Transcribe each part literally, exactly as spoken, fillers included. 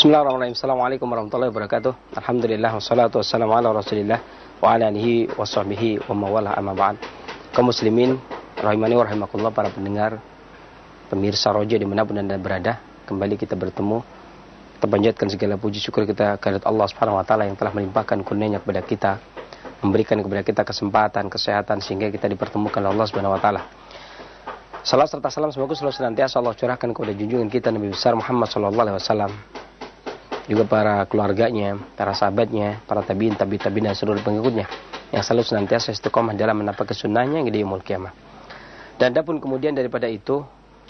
Bismillahirrahmanirrahim. Assalamualaikum warahmatullahi wabarakatuh. Alhamdulillah wassalatu wassalamu ala Rasulillah wa ala alihi wa sahbihi wa mawalah amma ba'd. Kaum muslimin rahimani wa rahimakumullah, para pendengar, pemirsa Roja dimanapun Anda berada, kembali kita bertemu. Kita panjatkan segala puji syukur kita kepada Allah Subhanahu wa taala yang telah melimpahkan kurnia-Nya kepada kita, memberikan kepada kita kesempatan, kesehatan sehingga kita dipertemukan oleh Allah Subhanahu wa taala. Salam serta salam semoga selalu senantiasa Allah curahkan kepada junjungan kita Nabi besar Muhammad sallallahu alaihi wasallam, juga para keluarganya, para sahabatnya, para tabiin, tabi tabiin dan seluruh pengikutnya yang selalu senantiasa istiqomah dalam menapak kesunnahnya hingga yaumul qiyamah. Dan adapun kemudian daripada itu,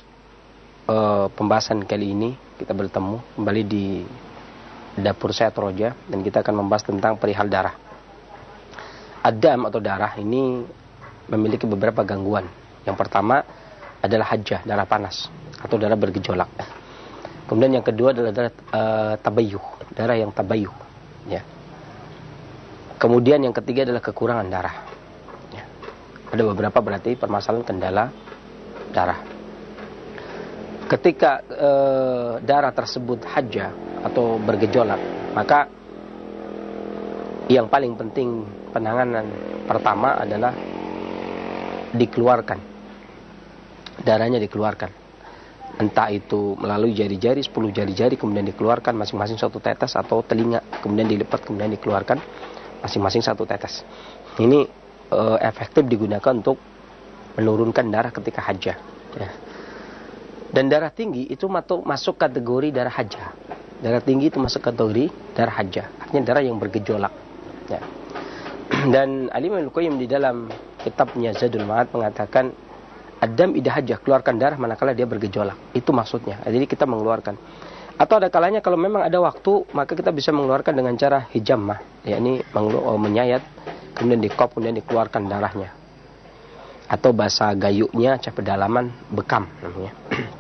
uh, pembahasan kali ini kita bertemu kembali di dapur Sehat Roja dan kita akan membahas tentang perihal darah. Adam atau darah ini memiliki beberapa gangguan. Yang pertama adalah hajjah, darah panas atau darah bergejolak. Kemudian yang kedua adalah darah uh, tabayyuh, darah yang tabayyuh, ya. Kemudian yang ketiga adalah kekurangan darah. Ya. Ada beberapa berarti permasalahan kendala darah. Ketika uh, darah tersebut hajjah atau bergejolak, maka yang paling penting penanganan pertama adalah dikeluarkan. Darahnya dikeluarkan. Entah itu melalui jari-jari, sepuluh jari-jari kemudian dikeluarkan masing-masing satu tetes, atau telinga kemudian dilipat kemudian dikeluarkan masing-masing satu tetes. Ini e, efektif digunakan untuk menurunkan darah ketika hajjah, ya. Dan darah tinggi itu masuk kategori darah hajjah. Darah tinggi itu masuk kategori darah hajjah, artinya darah yang bergejolak, ya. Dan Al-Imam Al-Qayyim di dalam kitabnya Zadul Ma'ad mengatakan Adam idah hajjah, keluarkan darah manakala dia bergejolak. Itu maksudnya. Jadi kita mengeluarkan. Atau ada kalanya kalau memang ada waktu, maka kita bisa mengeluarkan dengan cara hijamah, yakni menyayat, kemudian dikop, kemudian dikeluarkan darahnya. Atau bahasa gayuknya, cah pedalaman, bekam namanya.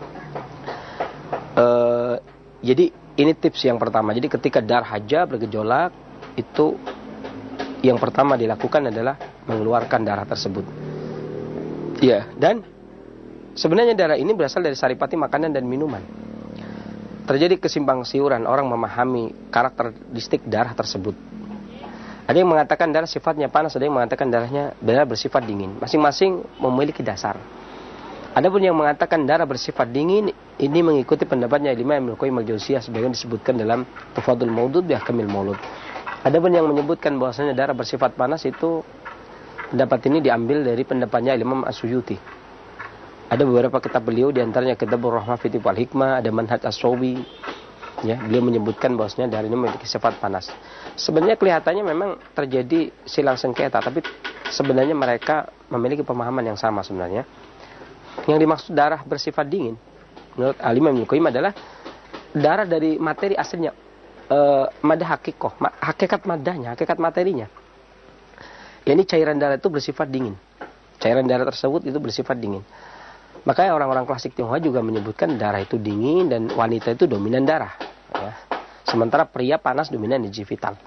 e, jadi ini tips yang pertama. Jadi ketika darah hajjah bergejolak, itu yang pertama dilakukan adalah mengeluarkan darah tersebut. Ya, dan sebenarnya darah ini berasal dari saripati makanan dan minuman. Terjadi kesimpang siuran orang memahami karakteristik darah tersebut. Ada yang mengatakan darah sifatnya panas, ada yang mengatakan darahnya darah bersifat dingin. Masing-masing memiliki dasar. Ada pun yang mengatakan darah bersifat dingin, ini mengikuti pendapatnya Imam Al-Qayyim Al-Jauziyah sebagaimana disebutkan dalam Tufadul Maudud bi Ahkamil Maulud. Ada pun yang menyebutkan bahwasanya darah bersifat panas, itu pendapat ini diambil dari pendapatnya Imam As-Suyuti. Ada beberapa kitab beliau, diantaranya Kitabur Rahmah fi Wal Hikmah, ada Manhaj As-Sawi. Ya, beliau menyebutkan bahwasanya darah ini memiliki sifat panas. Sebenarnya kelihatannya memang terjadi silang sengketa, tapi sebenarnya mereka memiliki pemahaman yang sama sebenarnya. Yang dimaksud darah bersifat dingin menurut Al-Imam Al-Qayyim adalah darah dari materi aslinya, e, madah hakikoh, hakikat madahnya, hakikat materinya. Ini cairan darah itu bersifat dingin. Cairan darah tersebut itu bersifat dingin. Makanya orang-orang klasik Tionghoa juga menyebutkan darah itu dingin dan wanita itu dominan darah, ya. Sementara pria panas dominan energi vital.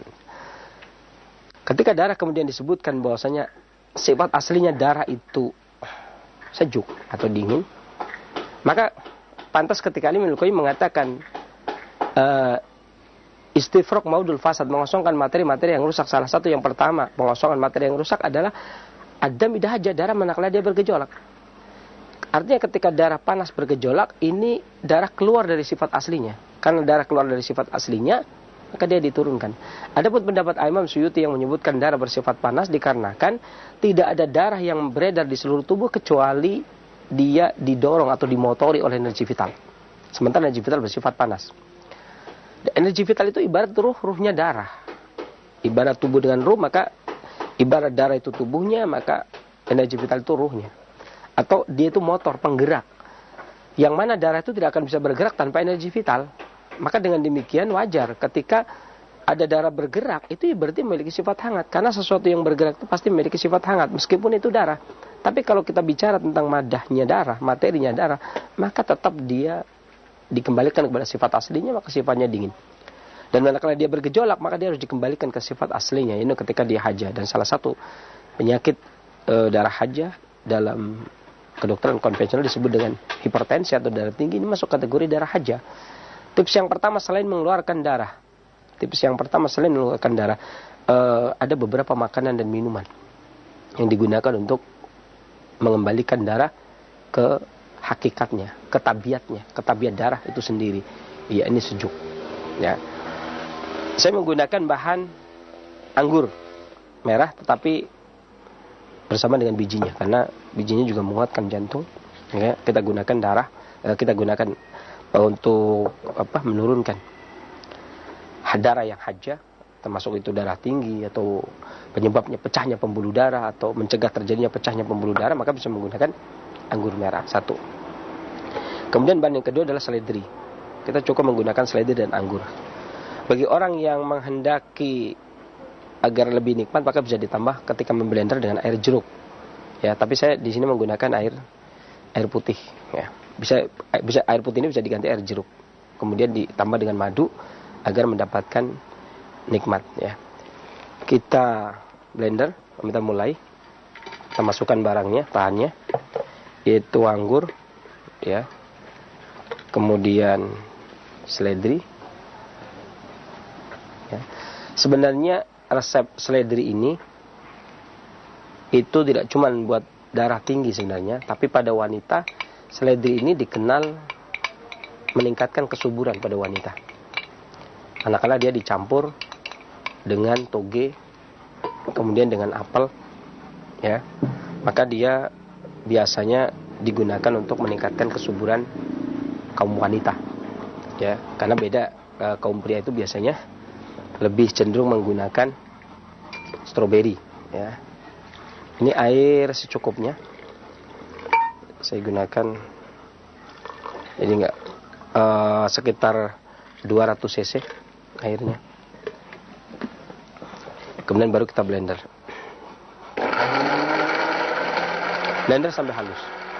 Ketika darah kemudian disebutkan bahwasanya sifat aslinya darah itu sejuk atau dingin, maka pantas ketika Imam Al-Qayyim mengatakan uh, istifraq maudul fasad, mengosongkan materi-materi yang rusak. Salah satu yang pertama, mengosongkan materi yang rusak adalah Adam idah hajjah, darah manakala dia bergejolak. Artinya ketika darah panas bergejolak, ini darah keluar dari sifat aslinya. Karena darah keluar dari sifat aslinya, maka dia diturunkan. Adapun pendapat Imam Suyuti yang menyebutkan darah bersifat panas dikarenakan tidak ada darah yang beredar di seluruh tubuh kecuali dia didorong atau dimotori oleh energi vital. Sementara energi vital bersifat panas. Energi vital itu ibarat ruh, ruhnya darah. Ibarat tubuh dengan ruh, maka ibarat darah itu tubuhnya, maka energi vital itu ruhnya. Atau dia itu motor, penggerak. Yang mana darah itu tidak akan bisa bergerak tanpa energi vital. Maka dengan demikian wajar ketika ada darah bergerak, itu berarti memiliki sifat hangat. Karena sesuatu yang bergerak itu pasti memiliki sifat hangat, meskipun itu darah. Tapi kalau kita bicara tentang madahnya darah, materinya darah, maka tetap dia dikembalikan kepada sifat aslinya, maka sifatnya dingin. Dan manakala dia bergejolak, maka dia harus dikembalikan ke sifat aslinya, ini ketika dia hajjah. Dan salah satu penyakit e, darah hajjah dalam kedokteran konvensional disebut dengan hipertensi atau darah tinggi, ini masuk kategori darah hajjah. Tips yang pertama selain mengeluarkan darah, tips yang pertama selain mengeluarkan darah, uh, ada beberapa makanan dan minuman yang digunakan untuk mengembalikan darah ke hakikatnya, ke tabiatnya, ke tabiat darah itu sendiri. Ya, ini sejuk. Ya, saya menggunakan bahan anggur merah, tetapi bersama dengan bijinya, karena bijinya juga menguatkan jantung. Ya, kita gunakan darah, kita gunakan untuk apa? Menurunkan darah yang haja, termasuk itu darah tinggi atau penyebabnya pecahnya pembuluh darah atau mencegah terjadinya pecahnya pembuluh darah, maka bisa menggunakan anggur merah. Satu. Kemudian bahan yang kedua adalah seledri. Kita cukup menggunakan seledri dan anggur. Bagi orang yang menghendaki agar lebih nikmat, maka bisa ditambah ketika memblender dengan air jeruk. Ya, tapi saya di sini menggunakan air air putih. Ya, bisa bisa air putih ini bisa diganti air jeruk. Kemudian ditambah dengan madu agar mendapatkan nikmat. Ya, kita blender, kita mulai. Kita masukkan barangnya, bahannya, yaitu anggur, ya, kemudian seledri. Ya. Sebenarnya resep seledri ini itu tidak cuma buat darah tinggi sebenarnya, tapi pada wanita seledri ini dikenal meningkatkan kesuburan pada wanita. Manakala dia dicampur dengan toge, kemudian dengan apel, ya, maka dia biasanya digunakan untuk meningkatkan kesuburan kaum wanita, ya, karena beda e, kaum pria itu biasanya lebih cenderung menggunakan stroberi, ya. Ini air secukupnya. Saya gunakan ini enggak uh, sekitar dua ratus cc airnya. Kemudian baru kita blender. Blender sampai halus.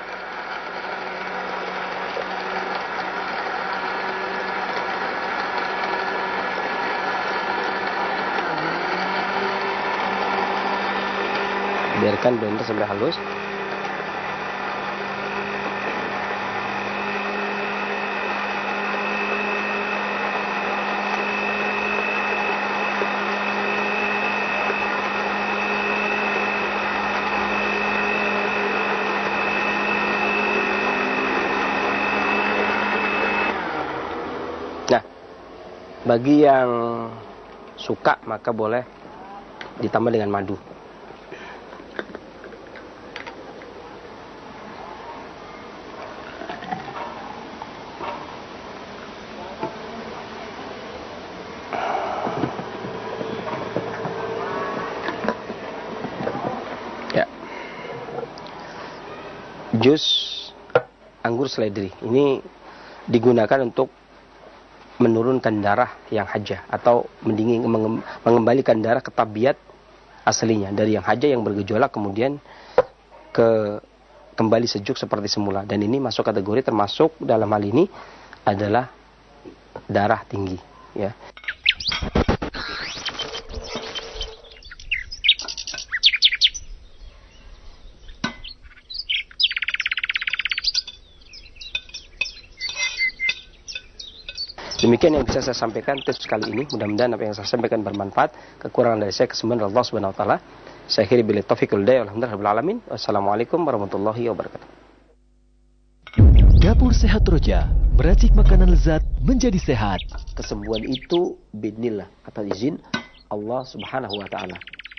Biarkan blender sampai halus. Nah, bagi yang suka maka boleh ditambah dengan madu. Jus anggur seledri ini digunakan untuk menurunkan darah yang haja atau mendingin, mengembalikan darah ke tabiat aslinya dari yang haja yang bergejolak kemudian ke kembali sejuk seperti semula, dan ini masuk kategori termasuk dalam hal ini adalah darah tinggi, ya. Demikian yang bisa saya sampaikan tips kali ini. Mudah-mudahan apa yang saya sampaikan bermanfaat. Kekurangan dari saya kesembuhan Allah Subhanahu wa taala. Saya akhiri billahi taufiq wal hidayah. Alhamdulillahirabbil alamin. Wassalamualaikum warahmatullahi wabarakatuh. Dapur Sehat Roja, meracik makanan lezat menjadi sehat. Kesembuhan itu biidznillah, atas izin Allah Subhanahu wa taala.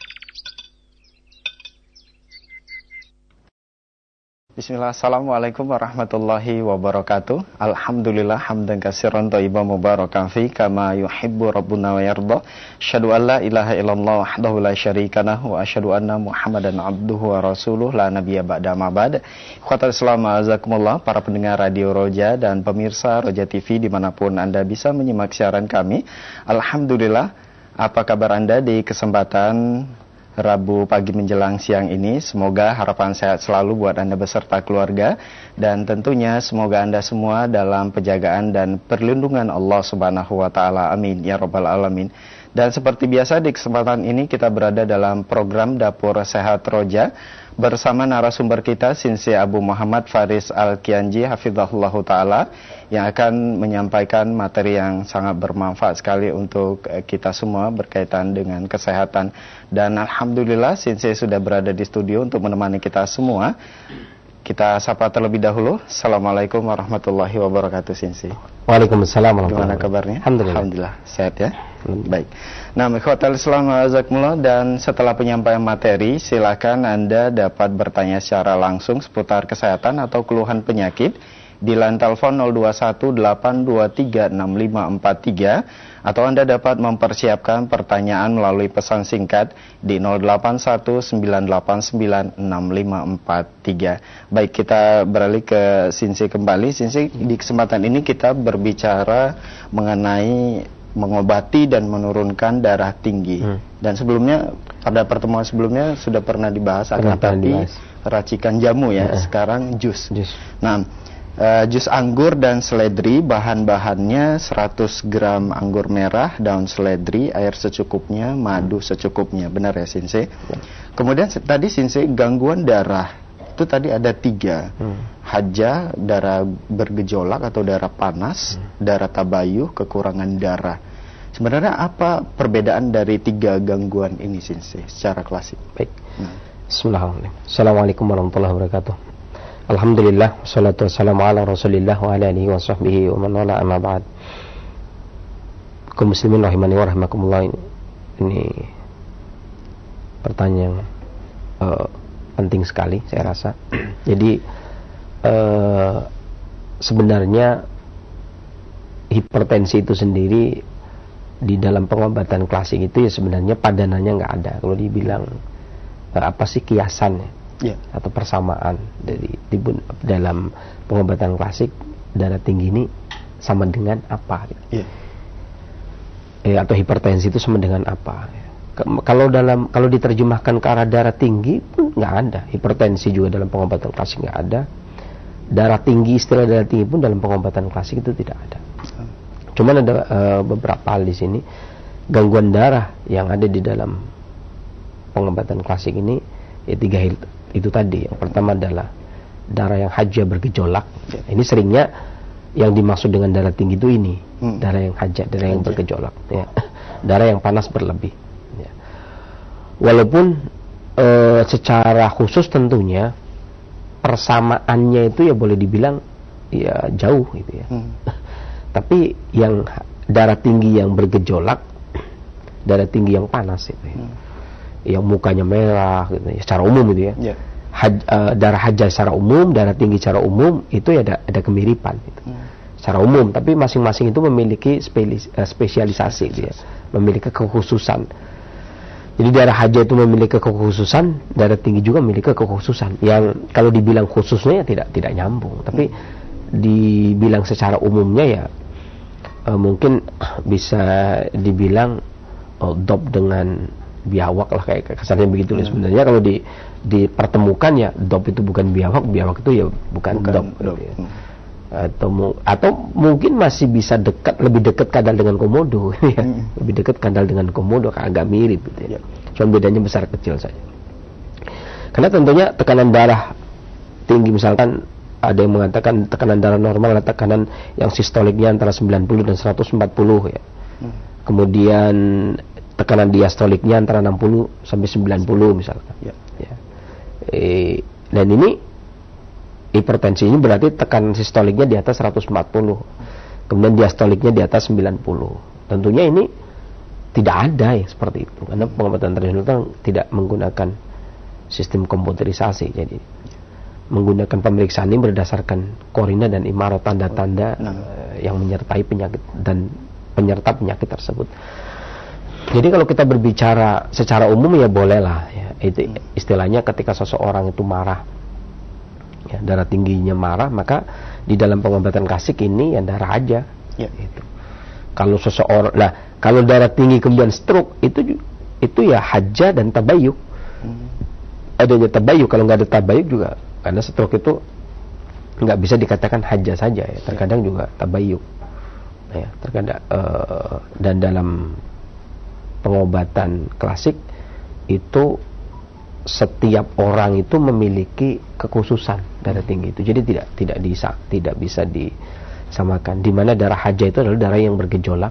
Bismillah, assalamualaikum warahmatullahi wabarakatuh. Alhamdulillah hamdan katsiran thayyiban mubarakan fi kama yuhibbu rabbuna wa yarda. Asyhadu an la ilaha illallah wahdahu la syarika lahu wa asyhadu anna Muhammadan abduhu wa rasuluh la nabiyya ba'da ma ba'd. Ikhwatal Islam azakumullah, para pendengar Radio Roja dan pemirsa Roja T V dimanapun Anda bisa menyimak siaran kami. Alhamdulillah, apa kabar Anda di kesempatan Rabu pagi menjelang siang ini? Semoga harapan sehat selalu buat Anda beserta keluarga, dan tentunya semoga Anda semua dalam penjagaan dan perlindungan Allah Subhanahu wa taala. Amin ya rabbal alamin. Dan seperti biasa di kesempatan ini kita berada dalam program Dapur Sehat Roja, bersama narasumber kita Sinsi Abu Muhammad Faris Al-Kianji hafizahullahu taala yang akan menyampaikan materi yang sangat bermanfaat sekali untuk kita semua berkaitan dengan kesehatan. Dan alhamdulillah Sinsi sudah berada di studio untuk menemani kita semua. Kita sapa terlebih dahulu. Assalamualaikum warahmatullahi wabarakatuh, Sinsi. Waalaikumsalam warahmatullahi wabarakatuh. Gimana kabarnya? Alhamdulillah. Alhamdulillah. Sehat ya? Baik. Nah, ikhwatal Islam wa'azakumullah, dan setelah penyampaian materi, silakan Anda dapat bertanya secara langsung seputar kesehatan atau keluhan penyakit di line telepon nol dua satu delapan dua tiga enam lima empat tiga, atau Anda dapat mempersiapkan pertanyaan melalui pesan singkat di nol delapan satu sembilan delapan sembilan enam lima empat tiga. Baik, kita beralih ke Sinsi kembali. Sinsi, di kesempatan ini kita berbicara mengenai mengobati dan menurunkan darah tinggi. Hmm. Dan sebelumnya, pada pertemuan sebelumnya sudah pernah dibahas akan tadi racikan jamu ya, hmm. sekarang jus. jus. Nah, Uh, jus anggur dan seledri, bahan-bahannya seratus gram anggur merah, daun seledri, air secukupnya, madu secukupnya. Benar ya, Sinsi? Ya. Kemudian tadi Sinsi, gangguan darah itu tadi ada tiga. Hmm. Haja, darah bergejolak atau darah panas, hmm. darah tabayuh, kekurangan darah. Sebenarnya apa perbedaan dari tiga gangguan ini, Sinsi, secara klasik? Baik. Hmm. Bismillahirrahmanirrahim. Assalamualaikum warahmatullahi wabarakatuh. Alhamdulillah, wassalatu wassalamu ala rasulillah wa ala alihi wa sahbihi wa man wala, amma ba'd. Kaum muslimin rahimani wa rahimakumullah, ini, ini pertanyaan uh, penting sekali saya rasa. Jadi uh, sebenarnya hipertensi itu sendiri di dalam pengobatan klasik itu ya sebenarnya padanannya nggak ada. Kalau dibilang uh, apa sih kiasannya? Yeah. Atau persamaan dari di, dalam pengobatan klasik, darah tinggi ini sama dengan apa? Yeah. Eh, atau hipertensi itu sama dengan apa? Ke, kalau dalam kalau diterjemahkan ke arah darah tinggi pun nggak ada. Hipertensi juga dalam pengobatan klasik nggak ada. Darah tinggi, istilah darah tinggi pun dalam pengobatan klasik itu tidak ada. Cuman ada uh, beberapa hal di sini. Gangguan darah yang ada di dalam pengobatan klasik ini ya tiga hal itu tadi. Yang pertama adalah darah yang haja bergejolak. Ya. Ini seringnya yang dimaksud dengan darah tinggi itu ini, hmm. darah yang haja, darah haja. yang bergejolak, ya. Darah yang panas berlebih. Ya. Walaupun e, secara khusus tentunya persamaannya itu ya boleh dibilang ya jauh gitu ya. Hmm. Tapi yang darah tinggi yang bergejolak, darah tinggi yang panas itu ya. Hmm. Yang mukanya merah gitu ya, secara umum gitu ya. Yeah. Haj, uh, darah hajar secara umum, darah tinggi secara umum itu ya ada ada kemiripan gitu. Hmm. Secara umum, tapi masing-masing itu memiliki spesialis, uh, spesialisasi gitu ya, memiliki kekhususan. Jadi darah hajar itu memiliki kekhususan, darah tinggi juga memiliki kekhususan. Yang kalau dibilang khususnya ya tidak tidak nyambung, tapi hmm. dibilang secara umumnya ya uh, mungkin bisa dibilang uh, dop dengan biawak lah, kayak kesannya begitu lah. Hmm. Sebenarnya kalau di dipertemukan ya dop itu bukan biawak, biawak itu ya bukan, bukan dop, dop. Gitu ya. Hmm. Atau atau mungkin masih bisa dekat, lebih dekat kadal dengan komodo ya. Hmm. Lebih dekat kadal dengan komodo, agak mirip gitu ya. Cuma bedanya besar kecil saja. Karena tentunya tekanan darah tinggi, misalkan ada yang mengatakan tekanan darah normal adalah tekanan yang sistoliknya antara sembilan puluh dan seratus empat puluh ya. Hmm. Kemudian tekanan diastoliknya antara enam puluh sampai sembilan puluh misalkan. Ya. Ya. E, dan ini hipertensi ini berarti tekanan sistoliknya di atas seratus empat puluh. Kemudian diastoliknya di atas sembilan puluh. Tentunya ini tidak ada ya seperti itu. Karena pengobatan tradisional tidak menggunakan sistem komputerisasi. Jadi menggunakan pemeriksaan ini berdasarkan korina dan imarat, tanda-tanda nah. uh, yang menyertai penyakit dan penyerta penyakit tersebut. Jadi kalau kita berbicara secara umum ya bolehlah ya. Itu istilahnya ketika seseorang itu marah, ya, darah tingginya marah, maka di dalam pengobatan klasik ini ya darah aja. Ya. Itu. Kalau seseorang, nah kalau darah tinggi kemudian stroke itu itu ya haja dan tabayuk. Hmm. Adanya tabayuk, kalau nggak ada tabayuk juga, karena stroke itu nggak bisa dikatakan haja saja ya. Terkadang ya. juga tabayuk. Nah, ya, terkadang uh, dan dalam pengobatan klasik itu setiap orang itu memiliki kekhususan darah tinggi itu. Jadi tidak tidak bisa tidak bisa disamakan. Di mana darah haja itu adalah darah yang bergejolak,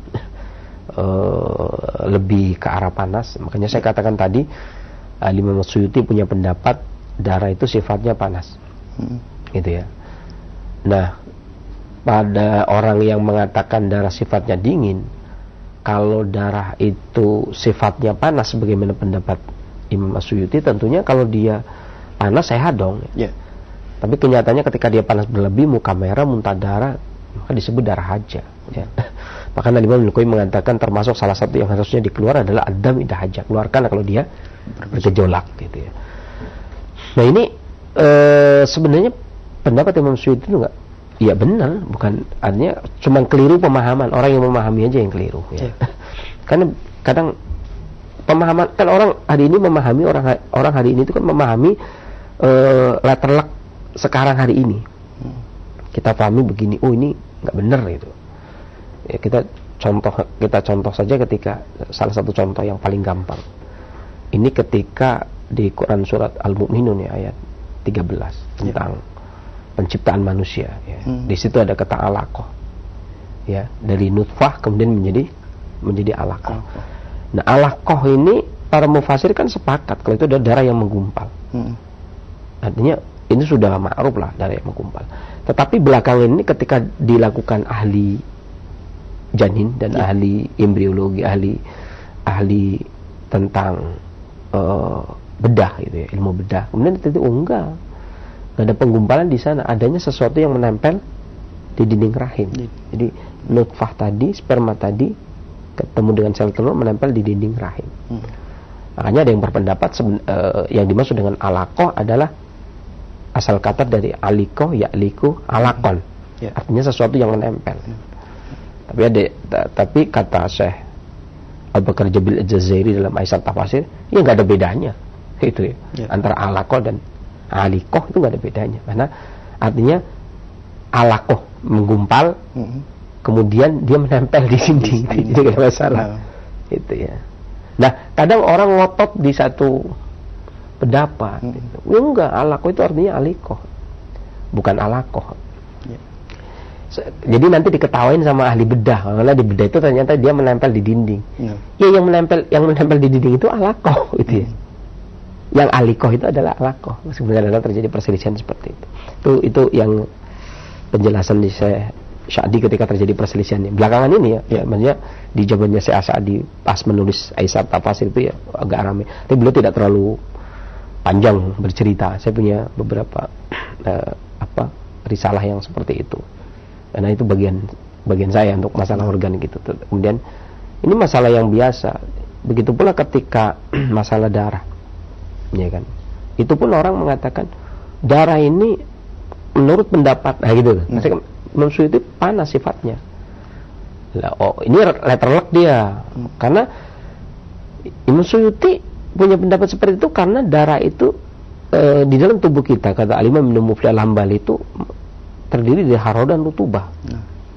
uh, lebih ke arah panas. Makanya saya katakan tadi, uh, Imam Suyuti punya pendapat darah itu sifatnya panas, hmm. gitu ya. Nah, pada orang yang mengatakan darah sifatnya dingin, kalau darah itu sifatnya panas, bagaimana pendapat Imam Suyuti? Tentunya kalau dia panas sehat dong. Yeah. Tapi kenyataannya ketika dia panas berlebih, muka merah, muntah darah, maka disebut darah haja. Ya. Makanya Imam Al-Qayyim mengatakan termasuk salah satu yang harusnya dikeluar adalah adam idah haja. Keluarkan kalau dia bergejolak, gitu ya. Nah ini e, sebenarnya pendapat Imam Suyuti itu enggak, iya benar, bukan, artinya cuma keliru pemahaman. Orang yang memahami aja yang keliru. Ya. Yeah. Karena kadang pemahaman kan orang hari ini memahami orang orang hari ini itu kan memahami uh, letterlek sekarang hari ini. Hmm. Kita pahami begini, oh ini nggak benar gitu. Ya, kita contoh kita contoh saja ketika salah satu contoh yang paling gampang. Ini ketika di Quran surat Al-Mu'minun ya ayat tiga belas tentang yeah. penciptaan manusia. Ya. Hmm. Di situ ada kata alaqah. Ya, dari nutfah kemudian menjadi menjadi alaqah. Oh. Nah, alaqah ini para mufasir kan sepakat kalau itu adalah darah yang menggumpal. Hmm. Artinya ini sudah ma'ruf lah, darah yang menggumpal. Tetapi belakangan ini ketika dilakukan ahli janin dan ya. ahli embriologi, ahli ahli tentang uh, bedah gitu ya, ilmu bedah. Kemudian itu oh enggak. Enggak ada penggumpalan di sana, adanya sesuatu yang menempel di dinding rahim. Ya. Jadi nutfah tadi, sperma tadi ketemu dengan sel telur menempel di dinding rahim. Hmm. Makanya ada yang berpendapat seben, uh, yang dimaksud dengan alaqah adalah asal kata dari aliko, ya'liku, alakon. Hmm. Yeah. Artinya sesuatu yang menempel. Hmm. Tapi ada t- tapi kata Syekh Abu Bakar Jabil Al-Jazairi dalam Aisat Tafasir, ya nggak ada bedanya. Itu ya. Yeah. Antara alaqah dan alikoh itu nggak ada bedanya. Karena artinya alaqah menggumpal, hmm. kemudian dia menempel di dinding, itu tidak masalah. Nah. Itu ya. Nah, kadang orang ngotot di satu pendapat. Hmm. Gitu. Ya enggak, alaqah itu artinya alikoh, bukan alaqah. Ya. Jadi nanti diketawain sama ahli bedah, karena di bedah itu ternyata dia menempel di dinding. Ya, ya yang menempel yang menempel di dinding itu alaqah, gitu ya. Hmm. Yang alikoh itu adalah alaqah. Sebenarnya terjadi perselisihan seperti itu. Itu itu yang penjelasan di saya Sya'di ketika terjadi perselisihan belakangan ini ya, ya maksudnya di zamannya Syekh Sya'di pas menulis Aisat Tafasir itu ya agak ramai. Tapi beliau tidak terlalu panjang bercerita. Saya punya beberapa uh, apa risalah yang seperti itu. Karena itu bagian bagian saya untuk masalah organ gitu. Kemudian ini masalah yang biasa. Begitu pula ketika masalah darah, ya kan. Itu pun orang mengatakan darah ini menurut pendapat, nah gitu. Hmm. Maksudnya Imam Suyuti panas sifatnya. Lah, oh ini letterlek dia. Hmm. Karena Imam Suyuti punya pendapat seperti itu karena darah itu e, di dalam tubuh kita, kata Al-Imam Ibnu Muflih Al-Hambali, itu terdiri dari hararah dan rutubah. Hmm.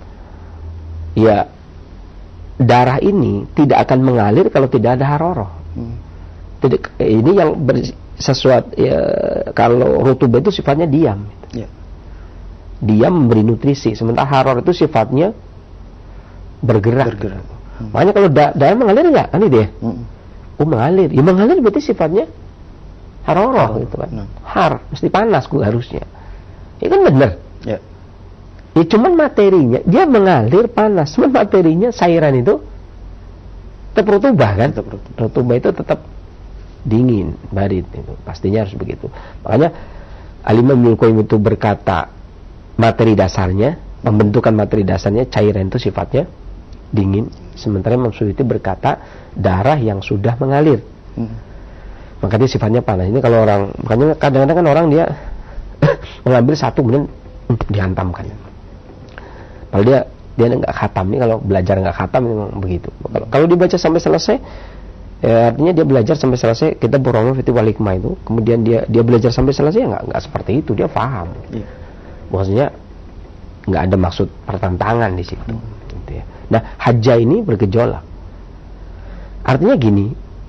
Ya, darah ini tidak akan mengalir kalau tidak ada hararah. Hmm. Tidak, ini yang ber, sesuatu ya, kalau rutubah itu sifatnya diam. Yeah. Dia memberi nutrisi, sementara haror itu sifatnya bergerak. bergerak. Hmm. Makanya kalau da- darah mengalir nggak, kan itu ya? Hmm. Oh mengalir, ya mengalir berarti sifatnya haroroh gitu kan. Hmm. Har, mesti panas gue harusnya. Ya kan benar. Ya. Ya cuman materinya, dia mengalir panas, cuman materinya cairan itu tetap rutubah kan? Tetap rutubah. Rutubah itu tetap dingin, barit itu. Pastinya harus begitu. Makanya Al-Imam Ibnu Qayyim itu berkata materi dasarnya, pembentukan materi dasarnya cairan itu sifatnya dingin. Sementara Imam Suyuti berkata darah yang sudah mengalir, hmm. maka dia sifatnya panas. Ini kalau orang, makanya kadang-kadang kan orang dia mengambil satu kemudian hmm, dihantamkan. Kalau dia dia nggak khatam, nih kalau belajar nggak khatam memang begitu. Kalau, kalau dibaca sampai selesai, ya artinya dia belajar sampai selesai. Kita borong fiti wal hikmah itu, kemudian dia dia belajar sampai selesai, ya nggak nggak seperti itu, dia paham. Yeah. Maksudnya nggak ada maksud pertentangan di situ. Hmm. Gitu ya. Nah, haja ini bergejolak. Artinya gini,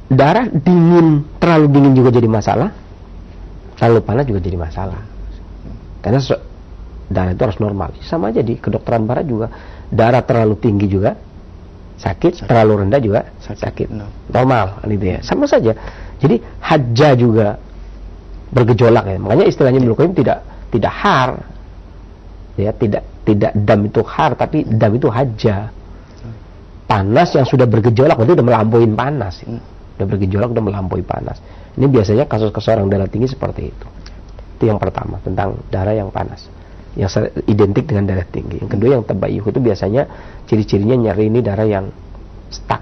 darah dingin, terlalu dingin juga jadi masalah, terlalu panas juga jadi masalah. Karena so, darah itu harus normal. Sama aja di kedokteran barat juga, darah terlalu tinggi juga sakit, sakit. Terlalu rendah juga sakit, sakit. No. Normal gitu ya. Sama saja. Jadi hajjah juga bergejolak ya. Makanya istilahnya Ibnu Qayyim tidak tidak har. Ya, tidak tidak dam itu har, tapi dam itu hajjah. Panas yang sudah bergejolak itu udah melampaui panas. Ya. Udah bergejolak, udah melampaui panas. Ini biasanya kasus-kasus orang darah tinggi seperti itu. Itu yang pertama, tentang darah yang panas, yang identik dengan darah tinggi. Yang kedua yang tabayyuh, itu biasanya ciri-cirinya nyeri ini darah yang stuck.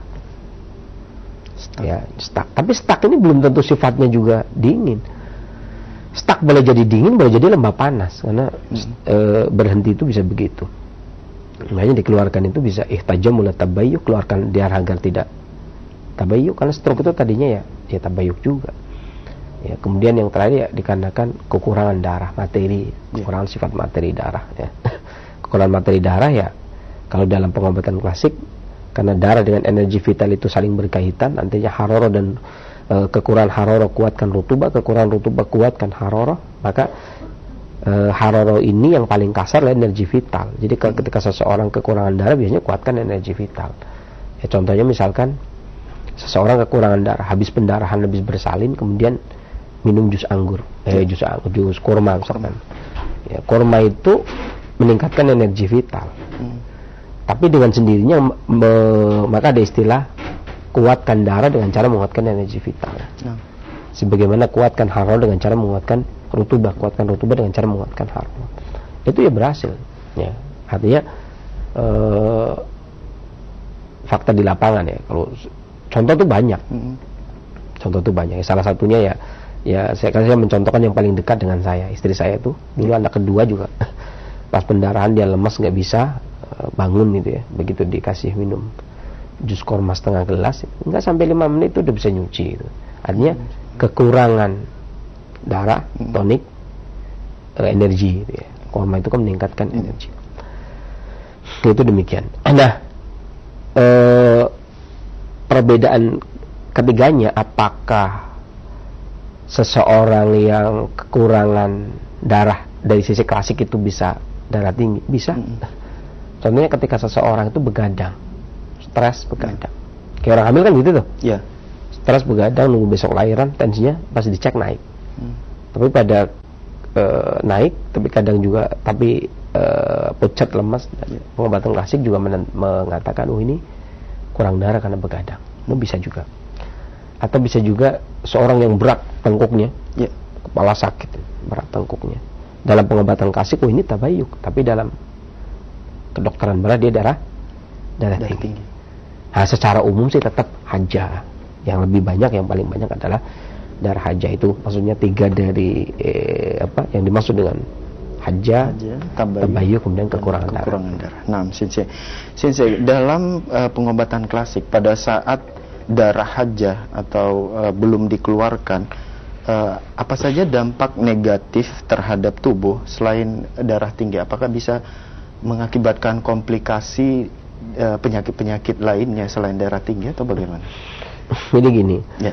stuck. Ya, stuck. Tapi stuck ini belum tentu sifatnya juga dingin. Stuck boleh jadi dingin, boleh jadi lembah panas. Karena hmm. e, berhenti itu bisa begitu. Makanya dikeluarkan itu bisa ihtajamul tabayyuh, keluarkan darah agar tidak tabayyuh. Karena stroke itu tadinya ya ya tabayyuh juga. Ya, kemudian yang terakhir ya dikarenakan kekurangan darah, materi, kekurangan sifat materi darah ya. Kekurangan materi darah ya, kalau dalam pengobatan klasik, karena darah dengan energi vital itu saling berkaitan, nantinya haroro dan e, kekurangan haroro kuatkan rutubah, kekurangan rutubah kuatkan haroro, maka e, haroro ini yang paling kasar adalah energi vital. Jadi ketika seseorang kekurangan darah biasanya kuatkan energi vital. Ya, contohnya misalkan seseorang kekurangan darah, habis pendarahan, habis bersalin, kemudian minum jus anggur, eh jus anggur, jus kurma misalkan. Ya, kurma itu meningkatkan energi vital. Hmm. Tapi dengan sendirinya me, maka ada istilah kuatkan darah dengan cara menguatkan energi vital. Hmm. Sebagaimana kuatkan haroro dengan cara menguatkan rutubah, kuatkan rutubah dengan cara menguatkan haroro. Itu ya berhasil. Ya, artinya eh, fakta di lapangan ya. Kalau contoh tuh banyak. Hmm. Contoh tuh banyak. Salah satunya ya Ya, saya kan saya mencontohkan yang paling dekat dengan saya, istri saya itu dulu anak kedua juga pas pendarahan dia lemas nggak bisa bangun gitu ya, begitu dikasih minum jus kurma setengah gelas nggak sampai lima menit itu udah bisa nyuci gitu. Artinya kekurangan darah, tonik, energi gitu ya. Kurma itu kan meningkatkan energi. Itu demikian. Nah, eh, perbedaan ketiganya, apakah seseorang yang kekurangan darah dari sisi klasik itu bisa darah tinggi? Bisa. Mm. Contohnya ketika seseorang itu begadang, stres begadang. Mm. Kayak orang hamil kan gitu tuh. Iya. Yeah. Stres begadang nunggu besok lahiran, tensinya pas dicek naik. Mm. Tapi pada e, naik, tapi kadang juga tapi e, pucat, lemas. Yeah. Pengobatan klasik juga men- mengatakan oh ini kurang darah karena begadang. Itu bisa juga. Atau bisa juga seorang yang berat tengkuknya, ya. Kepala sakit, berat tengkuknya. Dalam pengobatan klasik, oh ini tabayyuh. Tapi dalam kedokteran barat dia darah darah tinggi. tinggi. Nah, secara umum sih tetap hajjah. Yang lebih banyak, yang paling banyak adalah darah hajjah itu. Maksudnya tiga dari eh, apa yang dimaksud dengan hajjah, tabayyuh, kemudian kekurangan, kekurangan darah. darah. Nah, Sensei, Sensei dalam uh, pengobatan klasik pada saat darah hajjah atau uh, belum dikeluarkan, uh, apa saja dampak negatif terhadap tubuh selain darah tinggi? Apakah bisa mengakibatkan komplikasi uh, penyakit-penyakit lainnya selain darah tinggi atau bagaimana? Jadi gini, ya.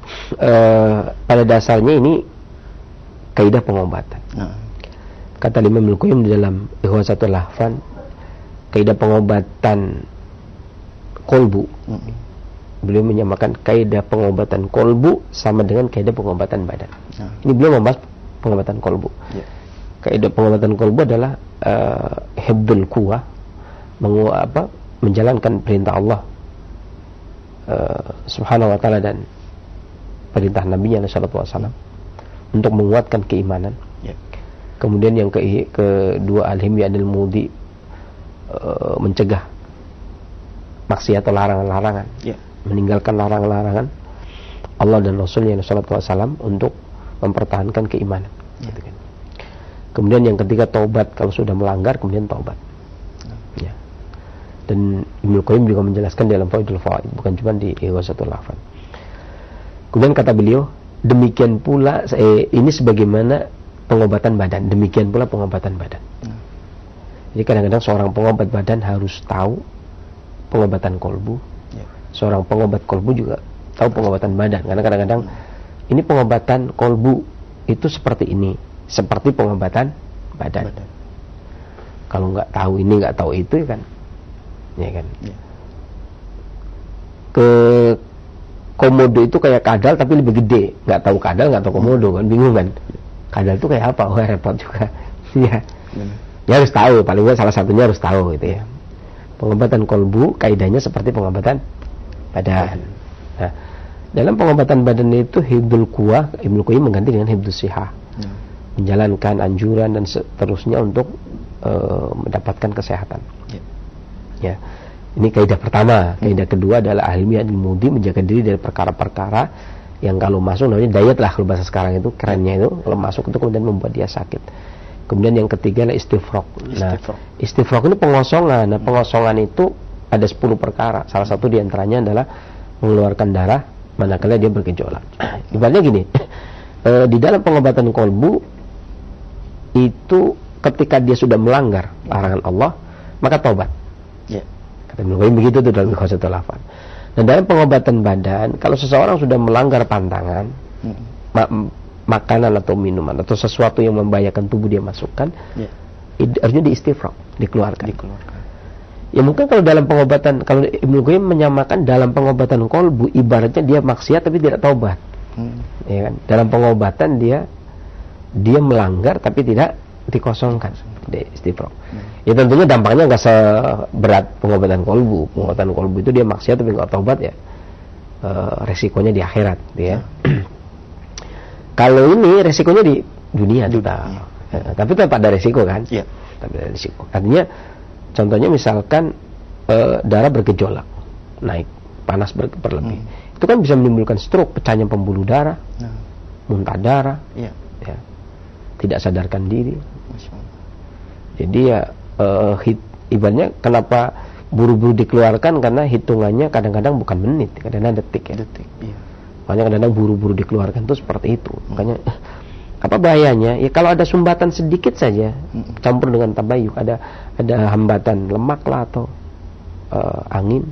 uh, pada dasarnya ini kaidah pengobatan. Nah. Kata Imam Ibnu Qayyim di dalam Ihwasatul Lahfan, kaidah pengobatan kolbu. Hmm. Beliau menyamakan kaidah pengobatan kolbu sama dengan kaidah pengobatan badan. Nah. Ini beliau membahas pengobatan kolbu. Ya. Kaidah pengobatan kolbu adalah uh, hibdul quwah, mengu apa menjalankan perintah Allah uh, Subhanahu wa taala dan perintah Nabi-Nya sallallahu alaihi wasallam untuk menguatkan keimanan. Ya. Kemudian yang ke kedua al-himya anil mudi, uh, mencegah maksiat atau larangan-larangan. Ya. Meninggalkan larangan-larangan Allah dan Rasulnya sallallahu alaihi wasallam untuk mempertahankan keimanan. Ya. Gitu kan. Kemudian yang ketiga taubat, kalau sudah melanggar kemudian taubat. Ya. Ya. Dan Ibnu Qayyim juga menjelaskan dalam Faidul Fawaid, bukan cuma di Ighasatul Lahfan. Kemudian kata beliau, demikian pula eh, ini sebagaimana pengobatan badan, demikian pula pengobatan badan. Ya. Jadi kadang-kadang seorang pengobat badan harus tahu pengobatan kolbu. Seorang pengobat kolbu juga tahu pengobatan badan. Karena kadang-kadang ini pengobatan kolbu itu seperti ini, seperti pengobatan badan. badan. Kalau nggak tahu ini, nggak tahu itu kan, ya kan. Ya. Ke komodo itu kayak kadal tapi lebih gede. Nggak tahu kadal, nggak tahu komodo kan, bingung kan. Kadal itu kayak apa? Wah, repot juga. Ya. Ya harus tahu, paling nggak salah satunya harus tahu gitu ya. Pengobatan kolbu kaidahnya seperti pengobatan badan. Nah, dalam pengobatan badan itu hibdul quwah, Ibnu Qayyim mengganti dengan hibdus sihah. Ya. Menjalankan anjuran dan seterusnya untuk uh, mendapatkan kesehatan. Ya. Ya. Ini kaidah pertama. Kaidah kedua adalah ahli al-mudi, menjaga diri dari perkara-perkara yang kalau masuk namanya diet lah kalau bahasa sekarang itu, kerennya itu kalau masuk itu kemudian membuat dia sakit. Kemudian yang ketiga adalah istifraq. Nah, istifraq ini pengosongan. Nah, pengosongan itu ada sepuluh perkara. Salah satu diantaranya adalah mengeluarkan darah manakala dia bergejolak. Ibaratnya gini, e, di dalam pengobatan kolbu itu ketika dia sudah melanggar larangan Allah, maka tobat. Ya. Kata Ibnu Qayyim begitu tuh dalam Ghasatul Afan. Nah, dalam pengobatan badan, kalau seseorang sudah melanggar pantangan, hmm. ma- makanan atau minuman atau sesuatu yang membahayakan tubuh dia masukkan, ya. Harusnya diistifraq, dikeluarkan. dikeluarkan. Ya mungkin kalau dalam pengobatan, kalau Ibnu Qayyim menyamakan dalam pengobatan kolbu, ibaratnya dia maksiat tapi tidak taubat. Hmm. Ya kan? Dalam pengobatan dia dia melanggar tapi tidak dikosongkan, di istifraq. Hmm. Ya tentunya dampaknya nggak seberat pengobatan kolbu. Pengobatan kolbu itu dia maksiat tapi nggak taubat ya, e, resikonya di akhirat, ya. Hmm. Kalau ini resikonya di dunia juga, ya, tapi tetap ada resiko kan? Ya. Tapi ada resiko. Artinya, contohnya misalkan e, darah bergejolak, naik, panas ber- berlebih, hmm. itu kan bisa menimbulkan stroke, pecahnya pembuluh darah, nah. muntah darah, ya. Ya, tidak sadarkan diri. Jadi ya, e, hit, ibaratnya kenapa buru-buru dikeluarkan, karena hitungannya kadang-kadang bukan menit, kadang-kadang detik ya. Detik. Ya. Makanya kadang-kadang buru-buru dikeluarkan itu seperti itu. Makanya apa bahayanya? Ya kalau ada sumbatan sedikit saja, campur dengan tabayuk, ada ada hambatan lemak lah atau uh, angin,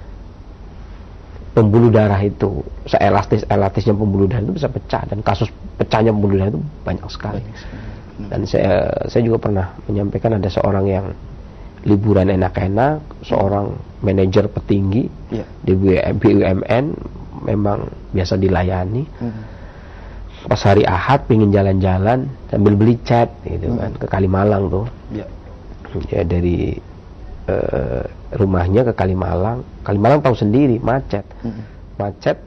pembuluh darah itu seelastis elastisnya pembuluh darah itu bisa pecah, dan kasus pecahnya pembuluh darah itu banyak sekali. Dan saya saya juga pernah menyampaikan ada seorang yang liburan enak-enak, seorang manajer petinggi ya. Di B U M N, memang biasa dilayani. Hmm. Pas hari Ahad pingin jalan-jalan sambil beli cat gitu hmm. kan ke Kalimalang tuh. Ya, ya dari uh, rumahnya ke Kalimalang. Kalimalang tahu sendiri macet. Hmm. Macet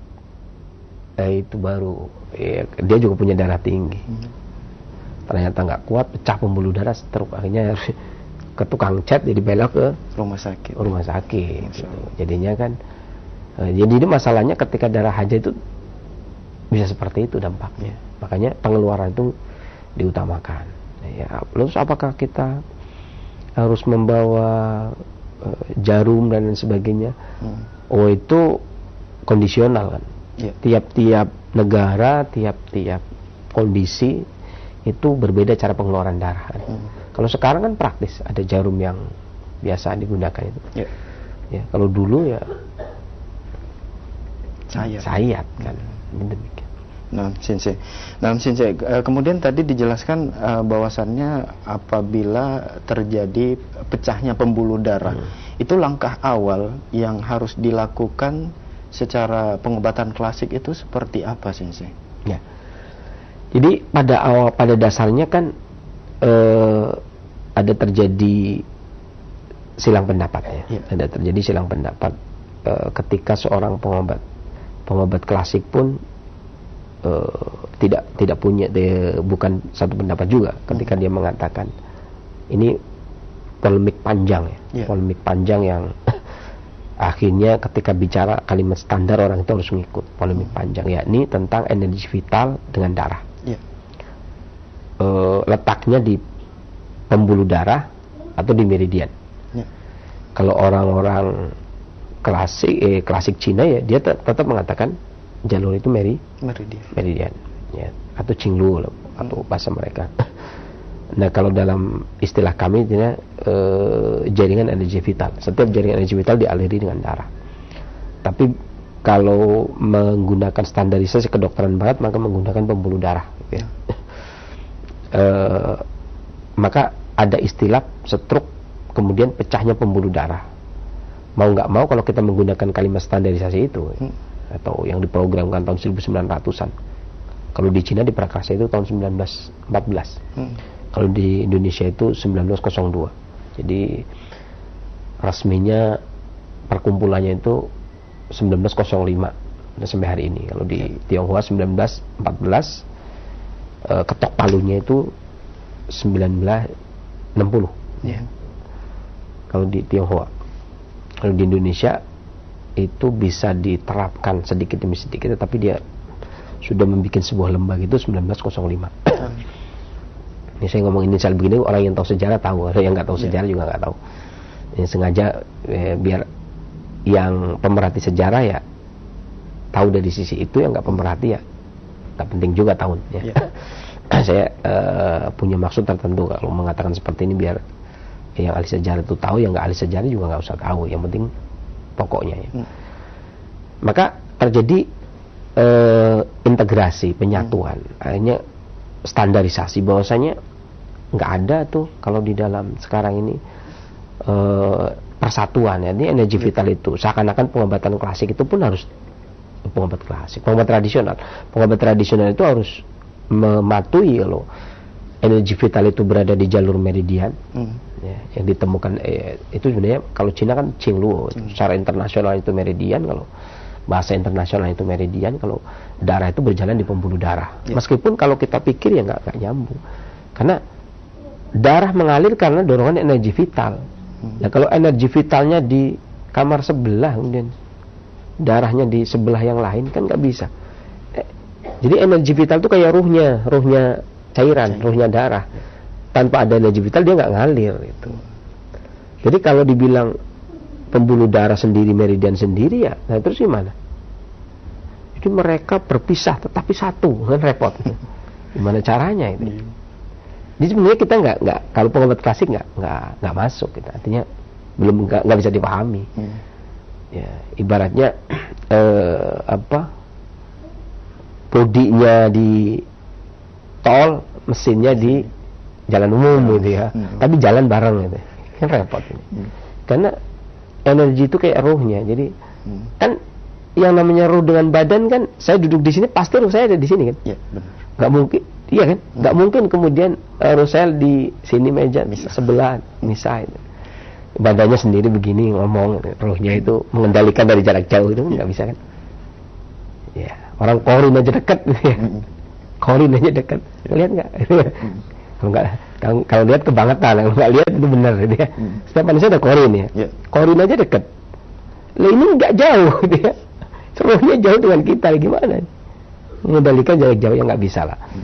eh, itu baru ya, dia juga punya darah tinggi. Hmm. Ternyata nggak kuat, pecah pembuluh darah, stroke. Akhirnya ke tukang cat, jadi belok ke rumah sakit. Rumah sakit. Gitu. Jadinya kan jadi ini masalahnya ketika darah haja itu bisa seperti itu dampaknya. Makanya pengeluaran itu diutamakan. Ya, terus apakah kita harus membawa uh, jarum dan lain sebagainya? Hmm. Oh itu kondisional kan. Yeah. Tiap-tiap negara, tiap-tiap kondisi itu berbeda cara pengeluaran darah. Kan? Hmm. Kalau sekarang kan praktis, ada jarum yang biasa digunakan itu. Yeah. Ya, kalau dulu ya sayat, sayat kan, hmm. demikian. Nah, Sensei. Nah, Sensei, kemudian tadi dijelaskan uh, bahwasannya apabila terjadi pecahnya pembuluh darah, hmm. itu langkah awal yang harus dilakukan secara pengobatan klasik itu seperti apa, Sensei? Ya. Jadi pada awal, pada dasarnya kan uh, ada terjadi silang pendapat ya. Ya. Ada terjadi silang pendapat uh, ketika seorang pengobat pengobat klasik pun uh, tidak tidak punya dia, bukan satu pendapat juga ketika hmm. dia mengatakan ini polemik panjang ya, yeah. polemik panjang yang akhirnya ketika bicara kalimat standar orang itu harus mengikut polemik hmm. panjang, yakni tentang energi vital dengan darah. Yeah. Uh, letaknya di pembuluh darah atau di meridian. Yeah. Kalau orang-orang klasik eh, klasik Cina ya dia t- tetap mengatakan jalur itu meri meridian, meridian ya, atau Qinglu atau bahasa mereka. Nah kalau dalam istilah kami dia eh, jaringan energi vital. Setiap jaringan energi vital dialiri dengan darah. Tapi kalau menggunakan standarisasi kedokteran barat maka menggunakan pembuluh darah. Ya. e, maka ada istilah stroke kemudian pecahnya pembuluh darah. Mau nggak mau kalau kita menggunakan kalimat standarisasi itu hmm. atau yang diprogramkan tahun seribu sembilan ratusan. Kalau di Cina diprakarsa itu tahun sembilan belas empat belas. Hmm. Kalau di Indonesia itu sembilan belas nol dua. Jadi resminya perkumpulannya itu sembilan belas nol lima dan sampai hari ini. Kalau di Tionghoa sembilan belas empat belas, e, ketok palunya itu sembilan belas enam puluh. Ya. Kalau di Tionghoa. Kalau di Indonesia itu bisa diterapkan sedikit demi sedikit, tapi dia sudah membuat sebuah lembaga itu sembilan belas nol lima. Ini saya ngomong inisial begini, orang yang tahu sejarah tahu, orang yang nggak tahu sejarah juga nggak tahu. Ini sengaja eh, biar yang pemerhati sejarah ya tahu dari sisi itu, yang nggak pemerhati ya nggak penting juga tahun. Ya. Yeah. Saya eh, punya maksud tertentu kalau mengatakan seperti ini, biar yang ahli sejarah itu tahu, yang nggak ahli sejarah juga nggak usah tahu. Yang penting pokoknya ya. Hmm. Maka terjadi eh, integrasi, penyatuan, hmm. akhirnya standarisasi, bahwasanya nggak ada tuh kalau di dalam sekarang ini eh, persatuan ya. Ini energi vital itu seakan-akan pengobatan klasik itu pun harus pengobat klasik, pengobat tradisional. Pengobat tradisional itu harus mematuhi kalau energi vital itu berada di jalur meridian. Hmm. Ya, yang ditemukan eh, itu sebenarnya kalau Cina kan Qingluo, hmm. secara internasional itu meridian, kalau bahasa internasional itu meridian, kalau darah itu berjalan di pembuluh darah. Ya. Meskipun kalau kita pikir ya nggak nyambung, karena darah mengalir karena dorongan energi vital. Hmm. Nah kalau energi vitalnya di kamar sebelah, kemudian darahnya di sebelah yang lain, kan nggak bisa. Eh, jadi energi vital itu kayak ruhnya, ruhnya cairan, Cair. ruhnya darah. Tanpa ada energi vital dia nggak ngalir gitu. Jadi kalau dibilang pembuluh darah sendiri, meridian sendiri ya, nah terus gimana? Jadi mereka berpisah tetapi satu, kan repot. Gimana caranya itu? Jadi sebenarnya kita nggak nggak kalau pengobat klasik nggak nggak nggak masuk, gitu. Artinya belum nggak nggak bisa dipahami. Hmm. Ya ibaratnya eh, apa? Bodinya di tol, mesinnya di jalan umum gitu ya, hmm. tapi jalan bareng gitu, kan repot ini. Hmm. Karena energi itu kayak ruhnya, jadi hmm. kan yang namanya ruh dengan badan kan, saya duduk di sini pasti ruh saya ada di sini kan, ya, benar. Nggak mungkin, iya kan, hmm. nggak mungkin kemudian uh, ruh saya di sini meja misah. sebelah, misah itu. Badannya sendiri begini ngomong, ruhnya hmm. itu mengendalikan dari jarak jauh itu nggak ya. bisa kan? Ya orang korin aja dekat, ya. hmm. korin aja dekat, ya. lihat nggak? hmm. Kalau nggak, kalau, kalau lihat kebangetan, kalau nggak lihat itu benar dia. Hmm. Setiap manusia ada korin ya, yeah. korin aja dekat. Lah ini nggak jauh dia, seruhnya jauh dengan kita, gimana? Mengendalikan jarak jauh yang nggak bisa lah. Hmm.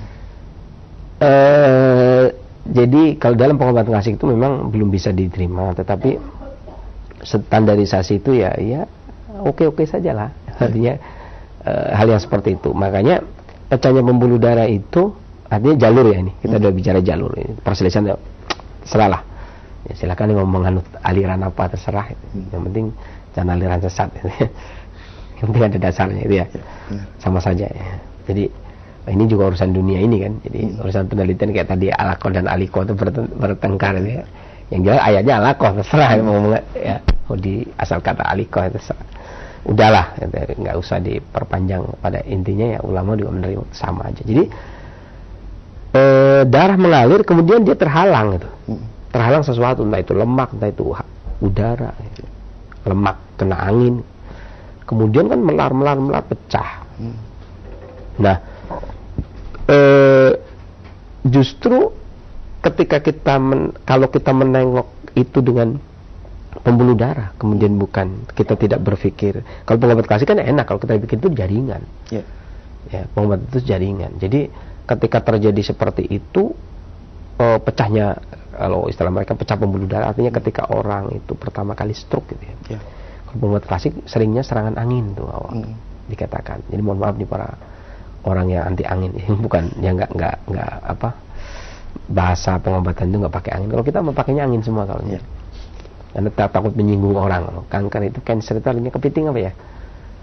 Uh, jadi kalau dalam pengobatan klasik itu memang belum bisa diterima, tetapi standarisasi itu ya, ya oke-oke saja lah. Artinya uh, hal yang seperti itu. Makanya pecahnya pembuluh darah itu artinya jalur ya, ini kita udah hmm. bicara jalur ini, perselisihan ya, terserah lah ya, silakan mau menganut aliran apa terserah, hmm. yang penting jangan aliran sesat gitu. Yang penting ada dasarnya itu ya, hmm. sama saja ya. Jadi ini juga urusan dunia ini kan, jadi hmm. urusan penelitian kayak tadi Alakoh dan Aliko itu bertengkar ya. Yang jelas ayatnya Alakoh terserah, hmm. mau ngomong ya, mau di asal kata Aliko itu terserah. Udahlah, nggak usah diperpanjang, pada intinya ya ulama juga menerima sama aja. Jadi E, darah mengalir kemudian dia terhalang gitu. Hmm. Terhalang sesuatu, entah itu lemak, entah itu udara gitu. Lemak kena angin, kemudian kan melar melar melar pecah. hmm. Nah e, justru ketika kita men, kalau kita menengok itu dengan pembuluh darah, kemudian bukan, kita tidak berpikir, kalau pengobat klasik kan enak, kalau kita pikir itu jaringan, yeah. ya pengobat itu jaringan. Jadi ketika terjadi seperti itu, oh, pecahnya, kalau istilah mereka pecah pembuluh darah, artinya ketika orang itu pertama kali stroke gitu ya. Yeah. Kalau pengobat klasik seringnya serangan angin tuh awal mm. dikatakan. Jadi mohon maaf nih para orang yang anti angin, bukan yang nggak nggak nggak apa bahasa pengobatan itu nggak pakai angin. Kalau kita mempakainya angin semua kalau yeah. karena takut menyinggung orang. Kanker itu, cancer itu artinya kepiting apa ya?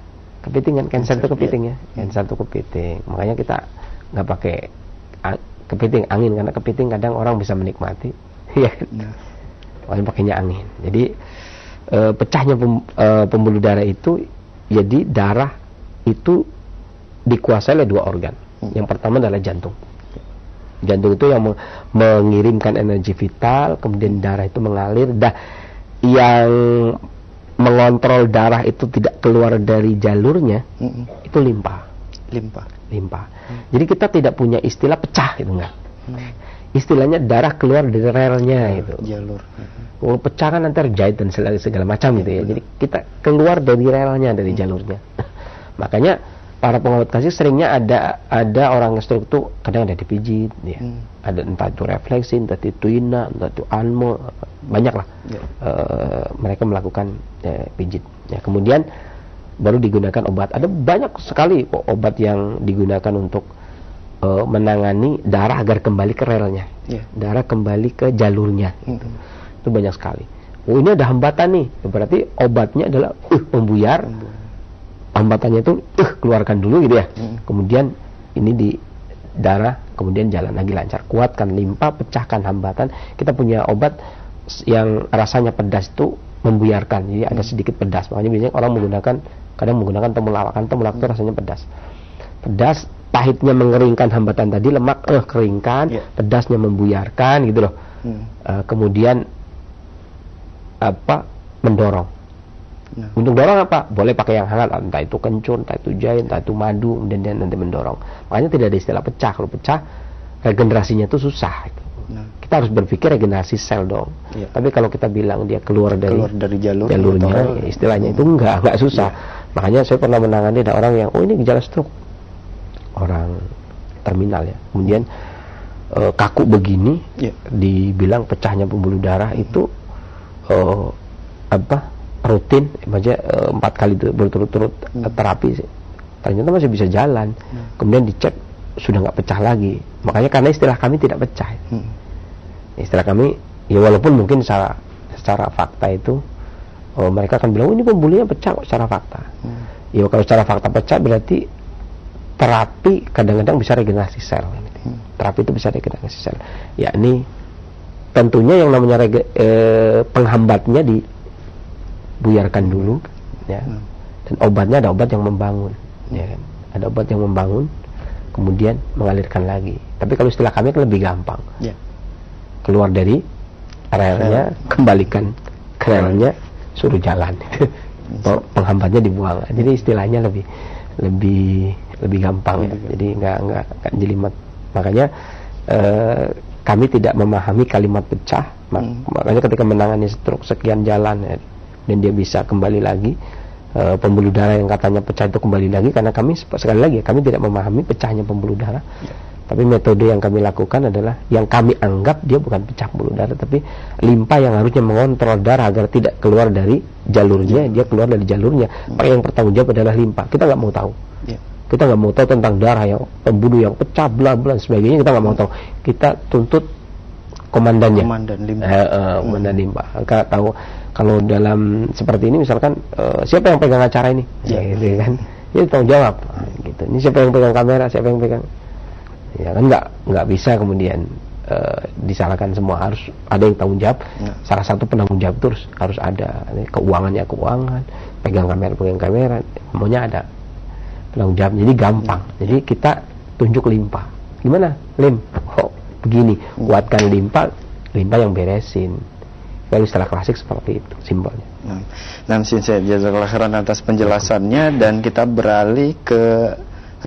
Kepiting kan, cancer itu kepiting ya. ya, cancer itu kepiting. Makanya kita nggak pakai a- kepiting angin, karena kepiting kadang orang bisa menikmati, ya. Makanya pakainya angin. Jadi e, pecahnya pem, e, pembuluh darah itu, jadi darah itu dikuasai oleh dua organ. Yang pertama adalah jantung. Jantung itu yang me- mengirimkan energi vital, kemudian darah itu mengalir. Dah, yang mengontrol darah itu tidak keluar dari jalurnya, mm-hmm. itu limpa. Limpa. Limpa. Mm. Jadi kita tidak punya istilah pecah, itu enggak. Mm. Istilahnya darah keluar dari relnya itu. Jalur. Kalau pecah kan nanti jahit dan segala, segala macam gitu ya. Jadi kita keluar dari relnya, dari jalurnya. Makanya para pengobat kasih seringnya ada ada orang stroke tuh kadang ada dipijit, ya. Hmm. Ada entah itu refleksi, entah itu ina, entah itu anmo, banyak lah. Yeah. Uh, mereka melakukan uh, pijit. Ya, kemudian baru digunakan obat. Ada banyak sekali obat yang digunakan untuk uh, menangani darah agar kembali ke relnya, yeah. darah kembali ke jalurnya. Hmm. Gitu. Itu banyak sekali. Oh, ini ada hambatan nih, berarti obatnya adalah uh, pembuyar. Hmm. Hambatannya itu uh, keluarkan dulu gitu ya. Hmm. Kemudian ini di darah, kemudian jalan lagi lancar. Kuatkan limpa, pecahkan hambatan. Kita punya obat yang rasanya pedas itu membuyarkan. Jadi hmm. ada sedikit pedas. Makanya biasanya orang menggunakan, kadang menggunakan temulawak. Kan temulawak itu rasanya pedas. Pedas, pahitnya mengeringkan hambatan tadi, lemak eh keringkan, yeah. pedasnya membuyarkan gitu loh. Hmm. Uh, kemudian apa? Mendorong. Nah. Untuk dorong apa? Boleh pakai yang hangat, entah itu kencur, entah itu jahe, entah itu madu, dan dia nanti mendorong. Makanya tidak ada istilah pecah. Kalau pecah, regenerasinya itu susah. Nah. Kita harus berpikir regenerasi sel dong. Ya. Tapi kalau kita bilang dia keluar dari, keluar dari jalur, jalurnya, ya istilahnya hmm. itu enggak, enggak susah. Ya. Makanya saya pernah menangani ada orang yang, oh ini gejala stroke, orang terminal ya. Kemudian uh, kaku begini, ya. dibilang pecahnya pembuluh darah hmm. itu uh, apa? rutin, maksudnya e, empat kali berturut-turut hmm. terapi, ternyata masih bisa jalan. Hmm. Kemudian dicek sudah nggak pecah lagi. Makanya karena istilah kami tidak pecah. Hmm. Istilah kami, ya walaupun mungkin secara secara fakta itu oh, mereka akan bilang oh, ini pembuluhnya pecah secara fakta. Hmm. Ya kalau secara fakta pecah berarti terapi kadang-kadang bisa regenerasi sel. Hmm. Terapi itu bisa regenerasi sel. Yakni tentunya yang namanya rege, e, penghambatnya di buyarkan dulu, ya. Hmm. Dan obatnya ada obat yang membangun, hmm. ya kan? Ada obat yang membangun, kemudian mengalirkan lagi. Tapi kalau istilah kami kan lebih gampang, yeah. keluar dari relnya, hmm. kembalikan ke relnya, suruh jalan. Hmm. Penghambatnya dibuang. Jadi istilahnya lebih lebih lebih gampang, ya. Jadi nggak nggak nggak jelimet. Makanya eh, kami tidak memahami kalimat pecah. Hmm. Makanya ketika menangani stroke sekian jalan, ya, dan dia bisa kembali lagi e, pembuluh darah yang katanya pecah itu kembali lagi, karena kami sekali lagi kami tidak memahami pecahnya pembuluh darah, ya. Tapi metode yang kami lakukan adalah yang kami anggap dia bukan pecah pembuluh darah, tapi limpa yang harusnya mengontrol darah agar tidak keluar dari jalurnya, ya. Dia keluar dari jalurnya. Maka yang bertanggung jawab adalah limpa. Kita nggak mau tahu, ya. Kita nggak mau tahu tentang darah yang pembuluh yang pecah bla bla sebagainya, kita nggak mau tahu. Kita tuntut komandannya, komandan limpa. Eh, eh, komandan hmm. limpa. Kita tahu. Kalau dalam seperti ini misalkan uh, siapa yang pegang acara ini, ya, ya gitu kan, ini tanggung jawab, nah, gitu. Ini siapa yang pegang kamera, siapa yang pegang, ya kan nggak nggak bisa kemudian uh, disalahkan semua, harus ada yang tanggung jawab. Ya. Salah satu penanggung jawab terus harus ada, keuangannya keuangan, pegang kamera pegang kamera, semuanya ada penanggung jawab. Jadi gampang. Ya. Jadi kita tunjuk limpa, gimana lim, oh begini, kuatkan limpa, limpa yang beresin. Kalau istilah klasik seperti itu simbolnya. Nah, nah Sensei jazakallahu khairan atas penjelasannya, dan kita beralih ke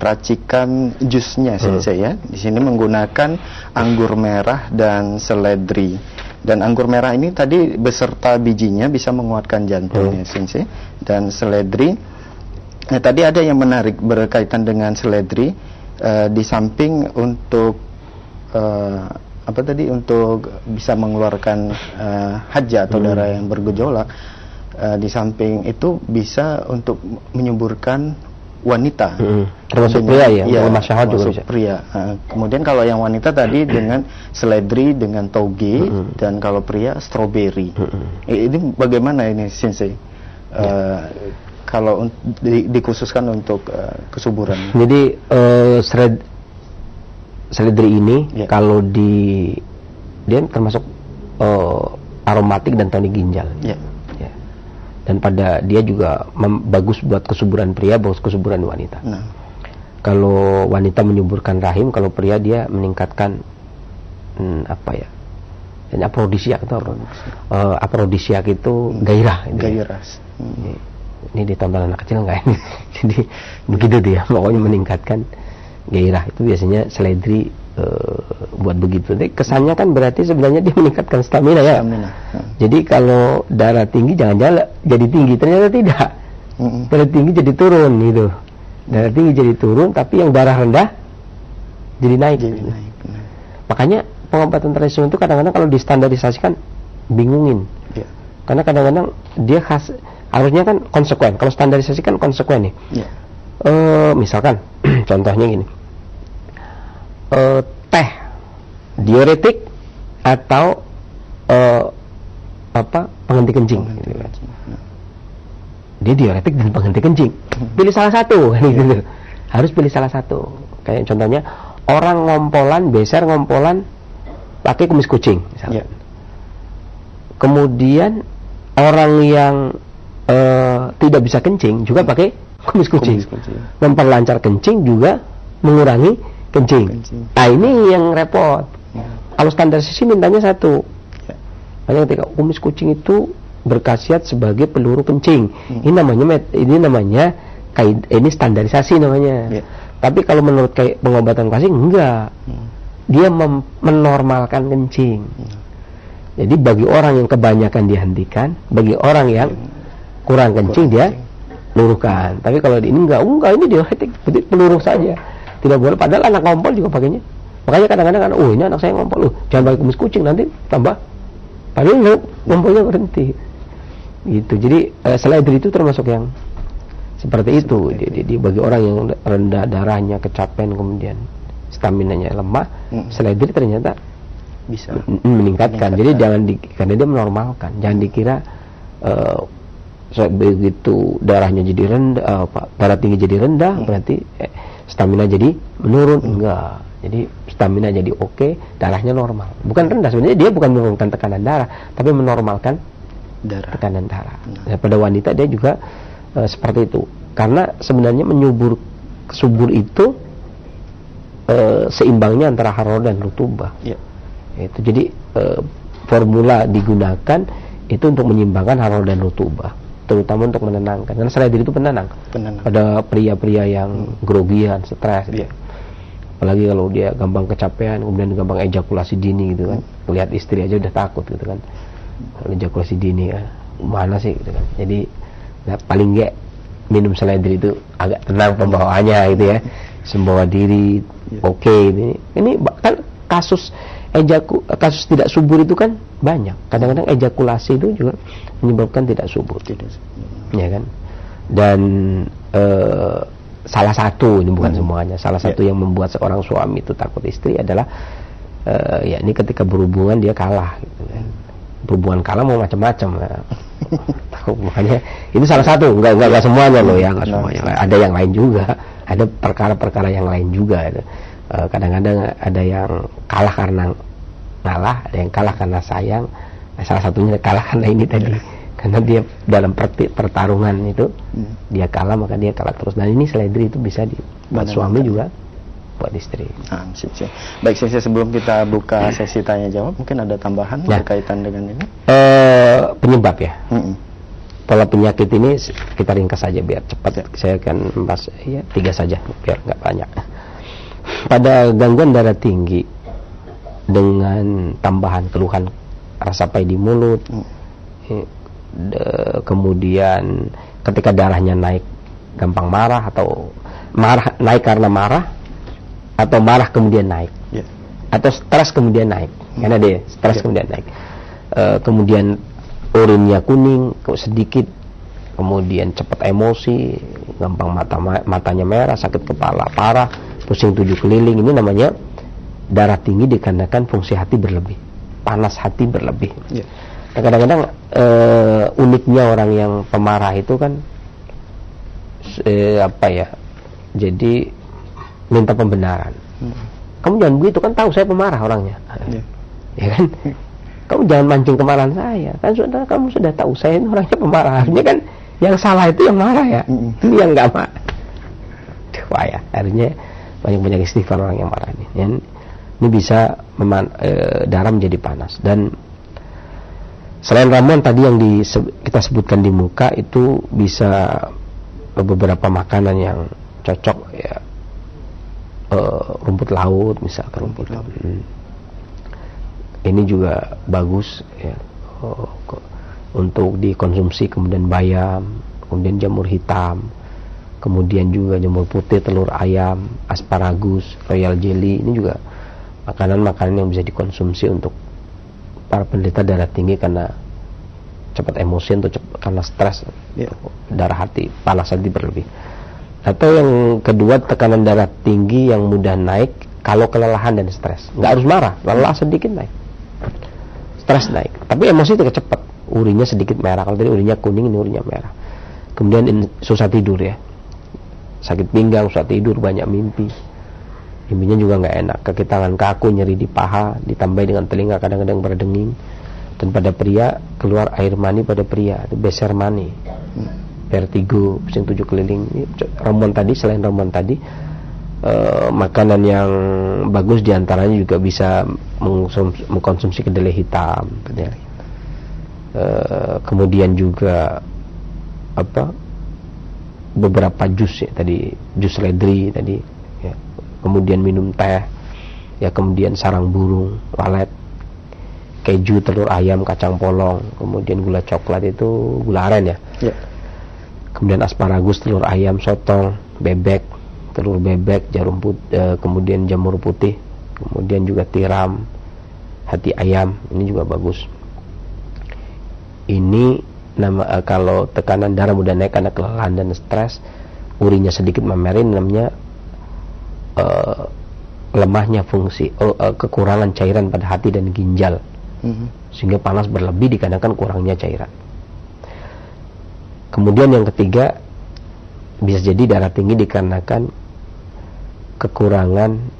racikan jusnya Sensei hmm. ya. Di sini menggunakan anggur merah dan seledri. Dan anggur merah ini tadi beserta bijinya bisa menguatkan jantungnya hmm. Sensei. Dan seledri, nah tadi ada yang menarik berkaitan dengan seledri, uh, di samping untuk uh, apa tadi untuk bisa mengeluarkan uh, haja atau hmm. darah yang bergejolak, uh, di samping itu bisa untuk menyuburkan wanita, hmm. termasuk pria ya, ya masyarakat juga bisa. Pria. Uh, kemudian kalau yang wanita tadi dengan seledri dengan toge, hmm. dan kalau pria stroberi. Hmm. Ini bagaimana ini Sensei? Uh, ya. kalau un- di, dikhususkan untuk uh, kesuburan. Jadi uh, sered, seledri ini yeah. kalau di dia termasuk uh, aromatik dan tonik ginjal. Yeah. Ya. Dan pada dia juga mem- bagus buat kesuburan pria, bagus kesuburan wanita. Nah. Kalau wanita menyuburkan rahim, kalau pria dia meningkatkan hmm, apa ya? Dan aprodisiak itu apa? Uh, aprodisiak itu hmm. gairah. Gairah. Hmm. Ini, ini ditonton anak kecil nggak ini? Jadi begitu dia, pokoknya meningkatkan gairah. Itu biasanya seledri uh, buat begitu. Jadi kesannya kan berarti sebenarnya dia meningkatkan stamina ya. Stamina. Hmm. Jadi kalau darah tinggi jangan-jangan jadi tinggi, ternyata tidak. Hmm. Darah tinggi jadi turun gitu. Darah tinggi jadi turun, tapi yang darah rendah jadi naik. Jadi naik. Hmm. Makanya pengobatan tradisional itu kadang-kadang kalau distandarisasikan bingungin, ya. Karena kadang-kadang dia khas, harusnya kan konsekuen. Kalau standarisasi kan konsekuen nih. Ya. E, misalkan contohnya gini, e, teh diuretik atau e, apa penghenti kencing. Penghenti kencing. Ya. Dia diuretik dan penghenti kencing. Hmm. Pilih salah satu, ya. Gitu. Harus pilih salah satu. Kayak contohnya orang ngompolan, beser ngompolan pakai kumis kucing misalnya. Yeah. Kemudian orang yang uh, tidak bisa kencing juga pakai kumis kucing. Kumis kucing. Memperlancar kencing juga mengurangi kencing. kencing. Nah ini yang repot. Yeah. Kalau standarisasi mintanya satu. Yeah. Makanya ketika kumis kucing itu berkhasiat sebagai peluru kencing. Hmm. Ini namanya ini namanya kaid, ini standarisasi namanya. Yeah. Tapi kalau menurut kayak pengobatan klasik enggak. Hmm. Dia mem- menormalkan kencing. Hmm. Jadi bagi orang yang kebanyakan dihentikan, bagi orang yang kurang kencing kurang dia kencing. Luruhkan. Hmm. Tapi kalau ini enggak, enggak ini dia peluru saja. Tidak boleh. Padahal anak ngompol juga pakainya. Makanya kadang-kadang kan, oh ini anak saya ngompol, oh, jangan pakai kumis kucing nanti tambah. Padahal ngompolnya berhenti. Gitu. Jadi eh, seledri itu termasuk yang seperti itu. Jadi, jadi bagi orang yang rendah darahnya, kecapean, kemudian staminanya lemah, hmm. seledri ternyata bisa meningkatkan. meningkatkan. Jadi jangan di, karena dia menormalkan. Jangan dikira uh, begitu darahnya jadi rendah, uh, apa, darah tinggi jadi rendah, hmm. berarti eh, stamina jadi menurun. Hmm. Enggak. Jadi stamina jadi oke, okay, darahnya normal. Bukan rendah sebenarnya, dia bukan menurunkan tekanan darah, tapi menormalkan darah. tekanan darah. Hmm. Nah, pada wanita dia juga uh, seperti itu. Karena sebenarnya menyubur subur itu Uh, seimbangnya antara harol dan rutubah. Ya. Itu jadi uh, formula digunakan itu untuk menyeimbangkan harol dan rutubah, terutama untuk menenangkan. Karena seledri itu penenang. penenang. Pada pria-pria yang hmm. grogian, stres. Ya. Gitu. Apalagi kalau dia gampang kecapean, kemudian gampang ejakulasi dini gitu kan. Hmm. Lihat istri aja udah takut gitu kan. Kalau ejakulasi dini ya, mana sih gitu kan. Jadi nah, paling nggak minum seledri itu agak tenang pembawaannya gitu ya. Sembawa diri, ya. Oke okay, ini ini kan kasus ejaku kasus tidak subur itu kan banyak. Kadang-kadang ejakulasi itu juga menyebabkan tidak subur, tidak, ya kan. Dan uh, salah satu ini bukan hmm. semuanya, salah satu ya. yang membuat seorang suami itu takut istri adalah uh, ya ini ketika berhubungan dia kalah, gitu kan. Berhubungan kalah mau macam-macam. Ya. Makanya ini salah satu, enggak enggak, enggak semuanya loh ya, enggak semuanya. Ada yang lain juga, ada perkara-perkara yang lain juga. Uh, kadang-kadang ada yang kalah karena ngalah, ada yang kalah karena sayang. Nah, salah satunya kalah karena ini tadi, karena dia dalam per- pertarungan itu hmm. dia kalah, maka dia kalah terus. Nah ini seledri itu bisa dibuat suami juga, buat istri. Ah, sip, sip. Baik, sesi sebelum kita buka sesi tanya jawab, mungkin ada tambahan ya. berkaitan dengan ini? Uh, penyebab ya. Hmm. Pola penyakit ini kita ringkas saja biar cepat. Ya. Saya akan membahas ya tiga saja biar nggak banyak. Pada gangguan darah tinggi dengan tambahan keluhan rasa pahit di mulut, hmm. de, kemudian ketika darahnya naik gampang marah atau marah naik karena marah atau marah kemudian naik, yeah. atau stres kemudian naik, hmm. karena dia stres yeah. kemudian naik, e, kemudian urinnya kuning sedikit, kemudian cepat emosi, gampang mata matanya merah, sakit kepala parah, pusing tujuh keliling. Ini namanya darah tinggi dikarenakan fungsi hati berlebih, panas hati berlebih. Yeah. Nah, kadang-kadang e, uniknya orang yang pemarah itu kan eh, apa ya? Jadi minta pembenaran. Hmm. Kamu jangan begitu, kan tahu saya pemarah orangnya. Yeah. Ya kan? Kamu jangan mancing kemarahan saya. Kan sudah kamu sudah tahu saya ini orangnya pemarah. Artinya kan yang salah itu yang marah ya. Hmm. Ini yang enggak marah. Wah ya, artinya banyak-banyak istighfar orang yang marah ini. Dan ini bisa meman, e, darah menjadi panas. Dan selain ramuan tadi yang di, kita sebutkan di muka, itu bisa beberapa makanan yang cocok ya, e, rumput laut misalkan rumput laut. Hmm. Ini juga bagus ya, oh, untuk dikonsumsi. Kemudian bayam, kemudian jamur hitam, kemudian juga jamur putih, telur ayam, asparagus, royal jelly. Ini juga makanan-makanan yang bisa dikonsumsi untuk para penderita darah tinggi karena cepat emosi atau cepat, karena stres, ya, darah hati, panas hati berlebih. Atau yang kedua, tekanan darah tinggi yang mudah naik kalau kelelahan dan stres. Nggak harus marah, lelah sedikit naik, stres naik, tapi emosi itu cepat, urinya sedikit merah. Kalau tadi urinya kuning, ini urinya merah. Kemudian in, susah tidur ya, sakit pinggang, susah tidur, banyak mimpi. Mimpinya juga nggak enak, kaki tangan kaku, nyeri di paha, ditambah dengan telinga kadang-kadang berdenging. Dan pada pria keluar air mani pada pria, beser mani, vertigo, pusing tujuh keliling. Ramuan tadi, selain ramuan tadi, eh, makanan yang bagus diantaranya juga bisa mengkonsumsi, mengkonsumsi kedelai hitam. Ya. Eh, kemudian juga apa? Beberapa jus ya tadi, jus seledri tadi. Ya. Kemudian minum teh, ya, kemudian sarang burung, walet, keju, telur ayam, kacang polong, kemudian gula coklat itu gula aren ya, ya. Kemudian asparagus, telur ayam, sotong, bebek, telur bebek, jarum putih, eh, kemudian jamur putih, kemudian juga tiram, hati ayam, ini juga bagus. Ini nama eh, kalau tekanan darah mudah naik karena kelelahan dan stres, urinya sedikit memerin, namanya Uh, lemahnya fungsi uh, uh, kekurangan cairan pada hati dan ginjal, mm-hmm. sehingga panas berlebih dikarenakan kurangnya cairan. Kemudian yang ketiga, bisa jadi darah tinggi dikarenakan kekurangan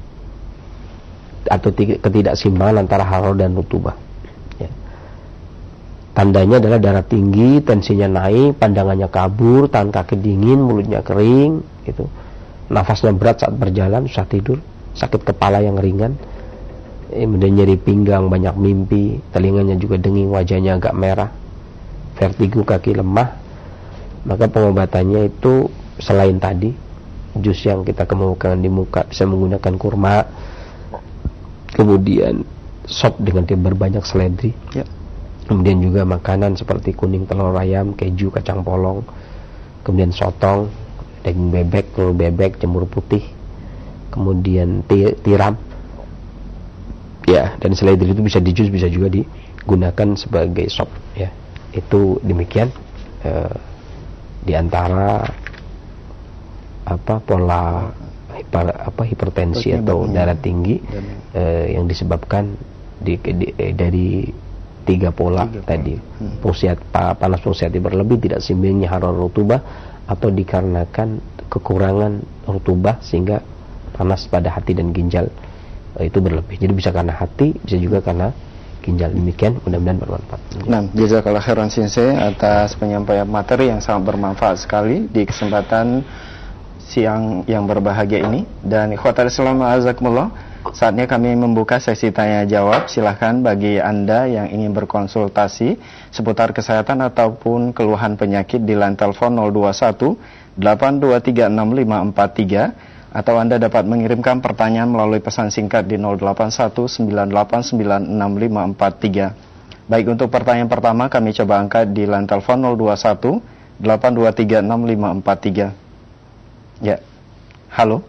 atau ketidakseimbangan antara haroh dan rutubah ya. Tandanya adalah darah tinggi, tensinya naik, pandangannya kabur, tangan kaki dingin, mulutnya kering gitu. Nafasnya berat saat berjalan, susah tidur, sakit kepala yang ringan, kemudian nyeri pinggang, banyak mimpi, telinganya juga denging, wajahnya agak merah, vertigo, kaki lemah. Maka pengobatannya itu selain tadi, jus yang kita kemukakan di muka, bisa menggunakan kurma, kemudian sop dengan berbanyak seledri, ya. Kemudian juga makanan seperti kuning, telur ayam, keju, kacang polong, kemudian sotong, daging bebek, telur bebek, jamur putih, kemudian tiram ya, dan seledri itu bisa di jus, bisa juga digunakan sebagai sop ya. Itu demikian eh, diantara apa pola hiper, apa hipertensi atau darah tinggi eh, yang disebabkan di, di, eh, dari tiga pola tiga tadi pola. Hmm. Pulsiat, panas pulsati berlebih, tidak seimbangnya harorat rutubah, atau dikarenakan kekurangan rutubah sehingga panas pada hati dan ginjal e, itu berlebih. Jadi bisa karena hati, bisa juga karena ginjal. Demikian, mudah-mudahan bermanfaat. Nah, jazakallah khairan Sensei atas penyampaian materi yang sangat bermanfaat sekali di kesempatan siang yang berbahagia ini. Dan ikhwatal Islam azakumullah, saatnya kami membuka sesi tanya jawab. Silahkan bagi Anda yang ingin berkonsultasi seputar kesehatan ataupun keluhan penyakit di line telepon nol dua satu delapan dua tiga enam lima empat tiga, atau Anda dapat mengirimkan pertanyaan melalui pesan singkat di nol delapan satu sembilan delapan sembilan enam lima empat tiga. Baik, untuk pertanyaan pertama kami coba angkat di line telepon nol dua satu delapan dua tiga enam lima empat tiga. Ya. Halo.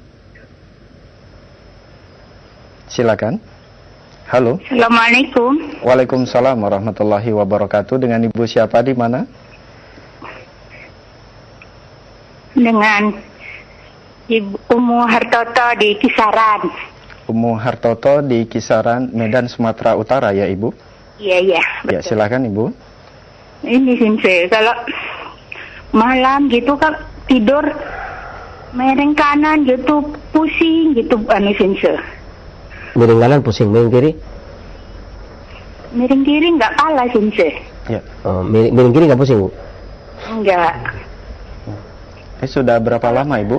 Silakan. Halo. Assalamualaikum. Waalaikumsalam warahmatullahi wabarakatuh. Dengan Ibu siapa, di mana? Dengan Ibu Umu Hartoto di Kisaran. Umu Hartoto di Kisaran, Medan, Sumatera Utara ya, Ibu? Iya, iya. Ya, silakan Ibu. Ini Sensei, kalau malam gitu kan tidur miring kanan gitu pusing gitu anu Sinse. Miring kanan pusing, miring kiri? Miring kiri nggak kalah Sinse. Ya. Oh, miring, miring kiri nggak pusing, Bu? Enggak. Eh, sudah berapa lama Ibu?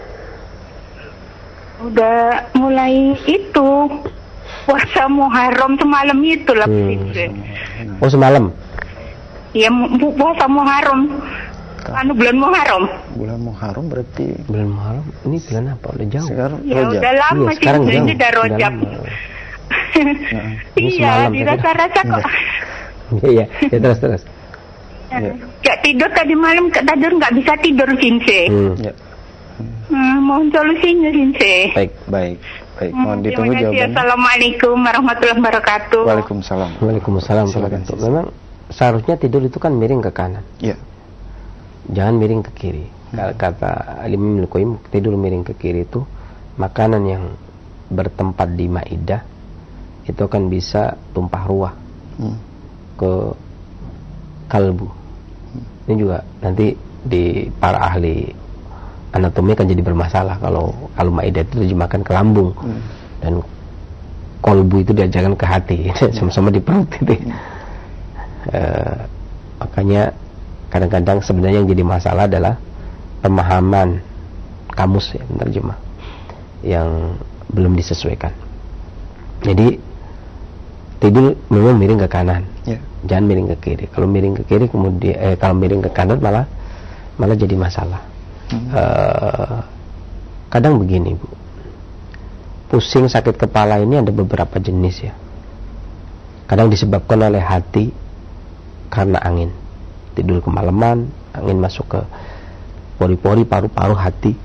Udah mulai itu puasa Muharram semalam itu lah Hmm. Sinse. Oh, semalam? Iya mu- puasa Muharram. Anu bulan Muharram. Bulan Muharram berarti Bulan Muharram? Ini bulan apa? Udah jauh. sekarang Ya Rojab. udah lama Iya, sih sekarang ini jauh. udah Udah Rojab. lama. Ini Iya, semalam, dirasa-rasa kok. Iya, iya. Ya, terus, terus. Iya. Gak tidur tadi malam, gak tidur nggak bisa tidur Sinse. Hmm. Ya. Hmm, mohon solusinya Sinse. Baik, baik. Baik, Hmm, mohon ditunggu terima kasih. jawabannya. Assalamualaikum warahmatullahi wabarakatuh. Waalaikumsalam. Waalaikumsalam. Silakan, warahmatullahi. Sis. Memang seharusnya tidur itu kan miring ke kanan. Ya. Jangan miring ke kiri. Hmm. Kata Imam Ibnu Qayyim, tidur miring ke kiri itu makanan yang bertempat di maidah itu akan bisa tumpah ruah Hmm. ke kalbu. Ini juga nanti di para ahli anatomi kan jadi bermasalah kalau kalau maidah itu terjemahkan ke lambung Hmm. dan kolbu itu diajarkan ke hati, sama-sama di perut itu. Eh, makanya kadang-kadang sebenarnya yang jadi masalah adalah pemahaman kamus ya, terjemah yang belum disesuaikan. Jadi tidur memang miring ke kanan, Ya. jangan miring ke kiri. Kalau miring ke kiri kemudian eh, kalau miring ke kanan malah malah jadi masalah. Hmm. Eh, kadang begini Bu, pusing sakit kepala ini ada beberapa jenis ya. Kadang disebabkan oleh hati karena angin, tidur kemalaman, angin masuk ke pori-pori paru-paru hati,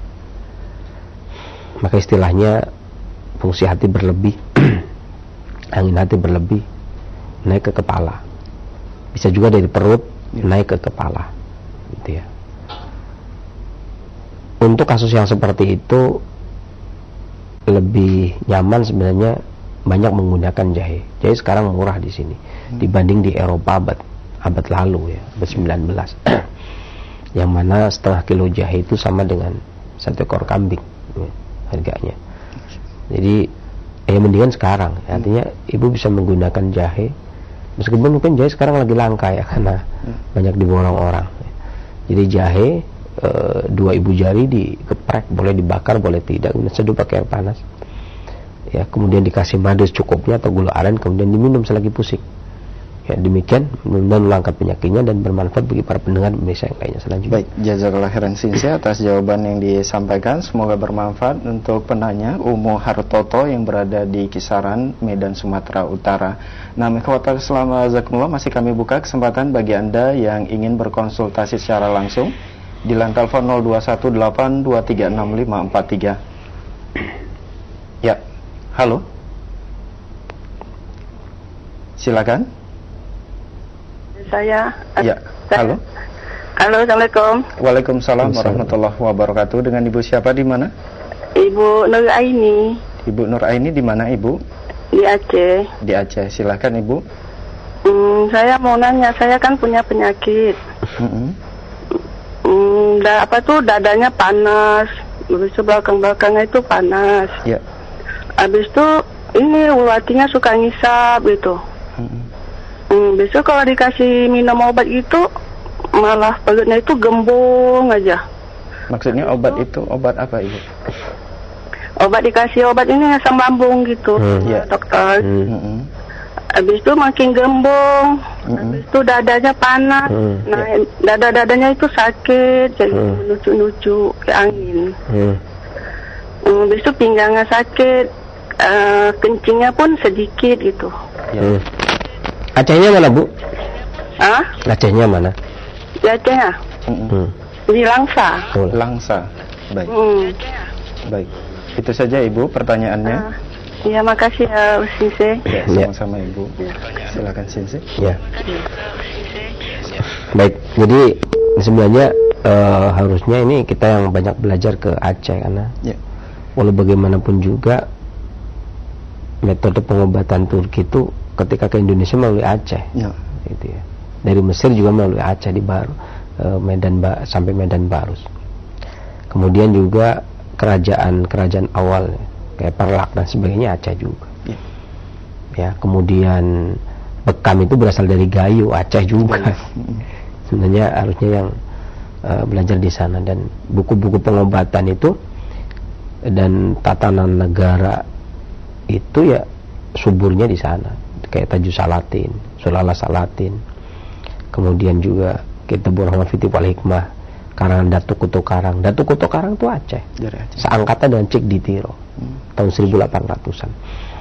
maka istilahnya fungsi hati berlebih, angin hati berlebih, naik ke kepala. Bisa juga dari perut naik ke kepala, gitu ya. Untuk kasus yang seperti itu lebih nyaman sebenarnya banyak menggunakan jahe. Jahe sekarang murah di sini hmm. dibanding di Eropa abad abad lalu ya, abad sembilan belas. Yang mana setengah kilo jahe itu sama dengan satu ekor kambing ya, harganya. Jadi ya mendingan sekarang ya, artinya ibu bisa menggunakan jahe meskipun mungkin jahe sekarang lagi langka ya karena hmm. banyak diborong orang. Jadi jahe e, dua ibu jari dikeprek, boleh dibakar boleh tidak, kemudian seduh pakai air panas ya, kemudian dikasih madu secukupnya atau gula aren, kemudian diminum selagi pusing ya. Demikian mudah-mudahan melangkah penyakitnya dan bermanfaat bagi para pendengar Indonesia yang lainnya selanjutnya. Baik, jazakallah khairan Sinse atas jawaban yang disampaikan. Semoga bermanfaat untuk penanya Umu Hartoto yang berada di kisaran Medan, Sumatera Utara. Nah, ikhwatal Islam azakumullah, masih kami buka kesempatan bagi Anda yang ingin berkonsultasi secara langsung di line telepon nol dua satu delapan dua tiga enam lima empat tiga. Ya, halo. Silakan. Saya. Ya, halo. Halo, assalamualaikum. Waalaikumsalam warahmatullahi wabarakatuh. Dengan Ibu siapa di mana? Ibu Nur Aini. Ibu Nur Aini di mana Ibu? Di Aceh. Di Aceh. Silakan Ibu. Hmm, saya mau nanya, saya kan punya penyakit. Mm-hmm. Hmm, da, apa tuh dadanya panas, habis itu belakang-belakangnya itu panas. Ya. Habis itu ini ulatinya suka ngisap gitu. Mm-hmm. Hmm, besok kalau dikasih minum obat itu malah perutnya itu gembung aja. Maksudnya obat itu obat apa Ibu? Obat dikasih obat ini asam lambung gitu, Hmm. Ya. dokter. Hmm. Mm-hmm. Habis itu makin gembung, Mm-hmm. habis itu dadanya panas, Hmm. nah dada-dadanya itu sakit, jadi Hmm. lucu-lucu kayak angin. Hmm. Hmm, habis itu pinggangnya sakit, uh, kencingnya pun sedikit gitu. Ya. Hmm. Acehnya mana Bu? Ah, Acehnya mana? di Aceh ya? Mm-mm. Hmm. Di Langsa. Oh. Langsa. Baik. Hmm. Baik. Itu saja Ibu pertanyaannya. Ah, iya, makasih ya, Sinse. Ya, Ya. sama-sama Ibu. Silakan Sinse. Ya. Baik, jadi sebenarnya eh, harusnya ini kita yang banyak belajar ke Aceh karena Ya. walau bagaimanapun juga metode pengobatan Turki itu ketika ke Indonesia melalui Aceh, Ya. gitu ya. Dari Mesir juga melalui Aceh di Baru, eh, Medan ba, sampai Medan Barus. Kemudian juga kerajaan-kerajaan awal kayak Perlak dan sebagainya Aceh juga. Ya, ya kemudian Bekam itu berasal dari Gayo, Aceh juga. Sebenarnya harusnya yang uh, belajar di sana, dan buku-buku pengobatan itu dan tatanan negara itu ya suburnya di sana, kayak Tajus Salatin, Sulala Salatin. Kemudian juga Kitabur Rahman Fiti wal Hikmah karangan Datuk Kuto Karang. Datuk Kuto Karang itu Aceh, Aceh. Seangkatan dengan Cik Ditiro hmm. tahun seribu delapan ratusan.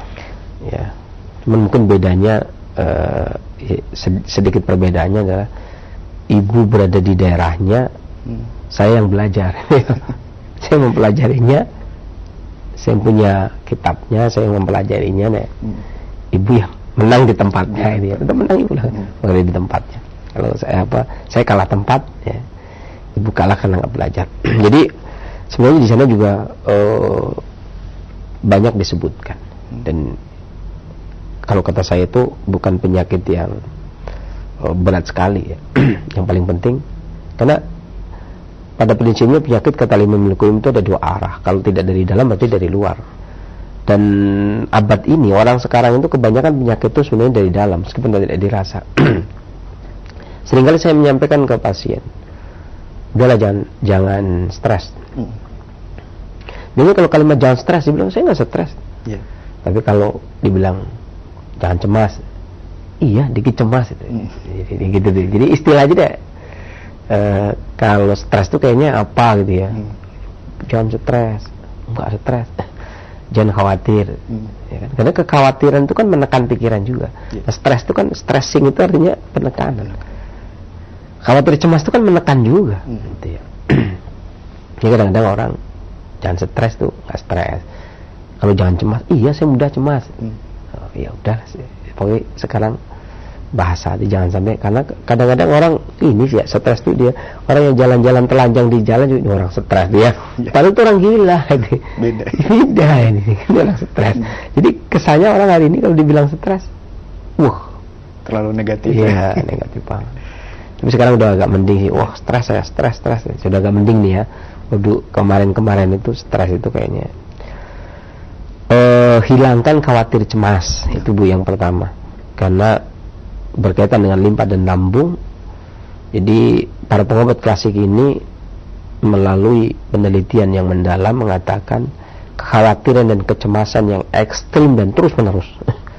Ya, cuman mungkin bedanya uh, sedikit perbedaannya adalah ibu berada di daerahnya, hmm. saya yang belajar. Saya mempelajarinya, saya punya kitabnya, saya yang mempelajarinya. Nah, hmm. ibu yang menang di tempatnya, ini tetap menang ibu lah, hmm. di tempatnya. Kalau saya apa, saya kalah tempat, ya, ibu kalah karena nggak belajar. Jadi sebenarnya di sana juga uh, banyak disebutkan, dan kalau kata saya itu bukan penyakit yang uh, berat sekali, ya. Yang paling penting, karena pada prinsipnya penyakit kata Imam Al-Qayyim itu ada dua arah. Kalau tidak dari dalam berarti dari luar. Dan abad ini orang sekarang itu kebanyakan penyakit itu sebenarnya dari dalam, meskipun tidak dirasa. Seringkali saya menyampaikan ke pasien, udahlah jangan jangan stres. Hmm. Jadi kalau kalimat jangan stres, dibilang saya nggak stres. Yeah. Tapi kalau dibilang jangan cemas, iya dikit cemas itu. Hmm. Jadi gitu deh. Jadi istilah aja deh. E, kalau stres tuh kayaknya apa gitu ya. Hmm. Jangan stres, nggak stres. Jangan khawatir. Hmm. Ya kan? Karena kekhawatiran itu kan menekan pikiran juga. Yeah. Nah, stres itu kan, stressing itu artinya penekanan. Khawatir cemas itu kan menekan juga. Hmm. Gitu ya. Jadi kadang-kadang orang jangan stres tuh nggak stres. Kalau jangan cemas, iya saya mudah cemas. Hmm. Oh, ya udah, pokoknya sekarang bahasa itu jangan sampai, karena kadang-kadang orang ini sih ya, stres tuh dia orang yang jalan-jalan telanjang di jalan juga orang stres dia. Ya. Padahal itu orang gila. Gitu. Beda. Beda ini, ini orang stres. Hmm. Jadi kesannya orang hari ini kalau dibilang stres, wah terlalu negatif. Iya, ya. Negatif banget. Tapi sekarang udah agak mending sih. Wah, stres saya, stres, stres. Sudah agak mending nih ya. Waduh, kemarin-kemarin itu stres itu kayaknya. Uh, hilangkan khawatir cemas. Itu Bu yang pertama. Karena berkaitan dengan limpa dan lambung. Jadi para pengobat klasik ini melalui penelitian yang mendalam mengatakan kekhawatiran dan kecemasan yang ekstrim dan terus-menerus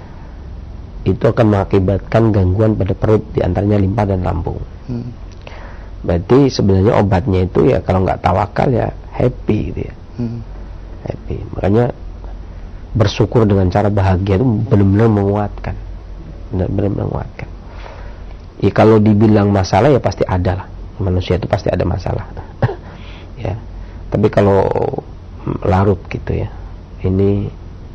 itu akan mengakibatkan gangguan pada perut, diantaranya limpa dan lambung. Hmm. Berarti sebenarnya obatnya itu ya kalau nggak tawakal ya happy gitu ya. Hmm. Happy. Makanya bersyukur dengan cara bahagia itu benar-benar menguatkan. Benar-benar menguatkan. Ya kalau dibilang masalah ya pasti ada lah. Manusia itu pasti ada masalah. Ya. Tapi kalau larut gitu ya. Ini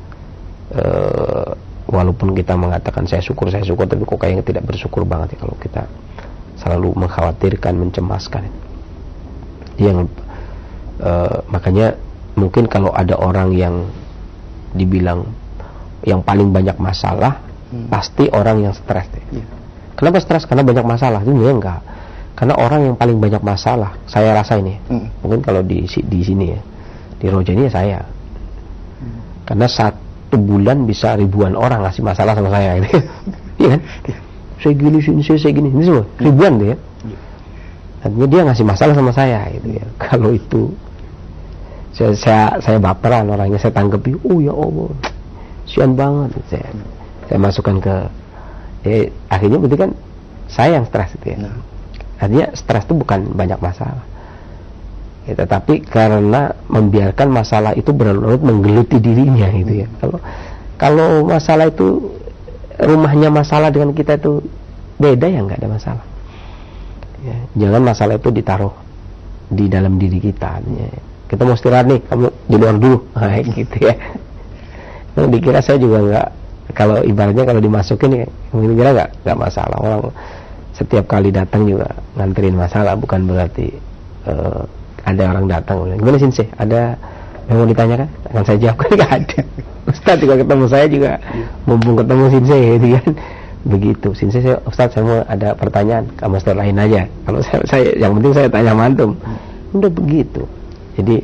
uh, walaupun kita mengatakan saya syukur, saya syukur, tapi kok kayaknya tidak bersyukur banget ya kalau kita selalu mengkhawatirkan, mencemaskan. Yang uh, makanya mungkin kalau ada orang yang dibilang yang paling banyak masalah, hmm. pasti orang yang stres. Ya. Kenapa stres? Karena banyak masalah. Itu enggak. Karena orang yang paling banyak masalah, saya rasa ini, hmm. mungkin kalau di di sini ya, di Roja ini ya saya. Hmm. Karena saat bulan bisa ribuan orang ngasih masalah sama saya gitu. Iya kan? Saya gini, sini, saya, saya gini, ini semua ribuan tuh ya. Artinya dia ngasih masalah sama saya gitu ya. Kalau itu saya saya, saya baperan orangnya, saya tanggapi, oh ya Allah, sian banget. Saya saya masukkan ke, ya, akhirnya berarti kan saya yang stres gitu ya. Artinya stres itu bukan banyak masalah. Ya, tetapi karena membiarkan masalah itu berlarut menggeluti dirinya gitu ya. Kalau kalau masalah itu rumahnya masalah dengan kita itu beda ya, nggak ada masalah. Ya, jangan masalah itu ditaruh di dalam diri kita. Ya. Kita mau istirahat nih, kamu di luar dulu, nah, gitu ya. Nah, dikira saya juga nggak, kalau ibaratnya kalau dimasukin ya, mungkin kira nggak nggak masalah. Orang setiap kali datang juga nganterin masalah, bukan berarti uh, ada orang datang, gimana Sinse? Ada yang mau ditanyakan? Akan saya jawab, nggak ada. Ustaz juga ketemu saya juga, mumpung ketemu Sinse, gitu kan? Begitu, Sinse, saya, Ustaz saya mau ada pertanyaan, kamu Ustaz lain aja. Kalau saya, saya, yang penting saya tanya mantum. Udah begitu. Jadi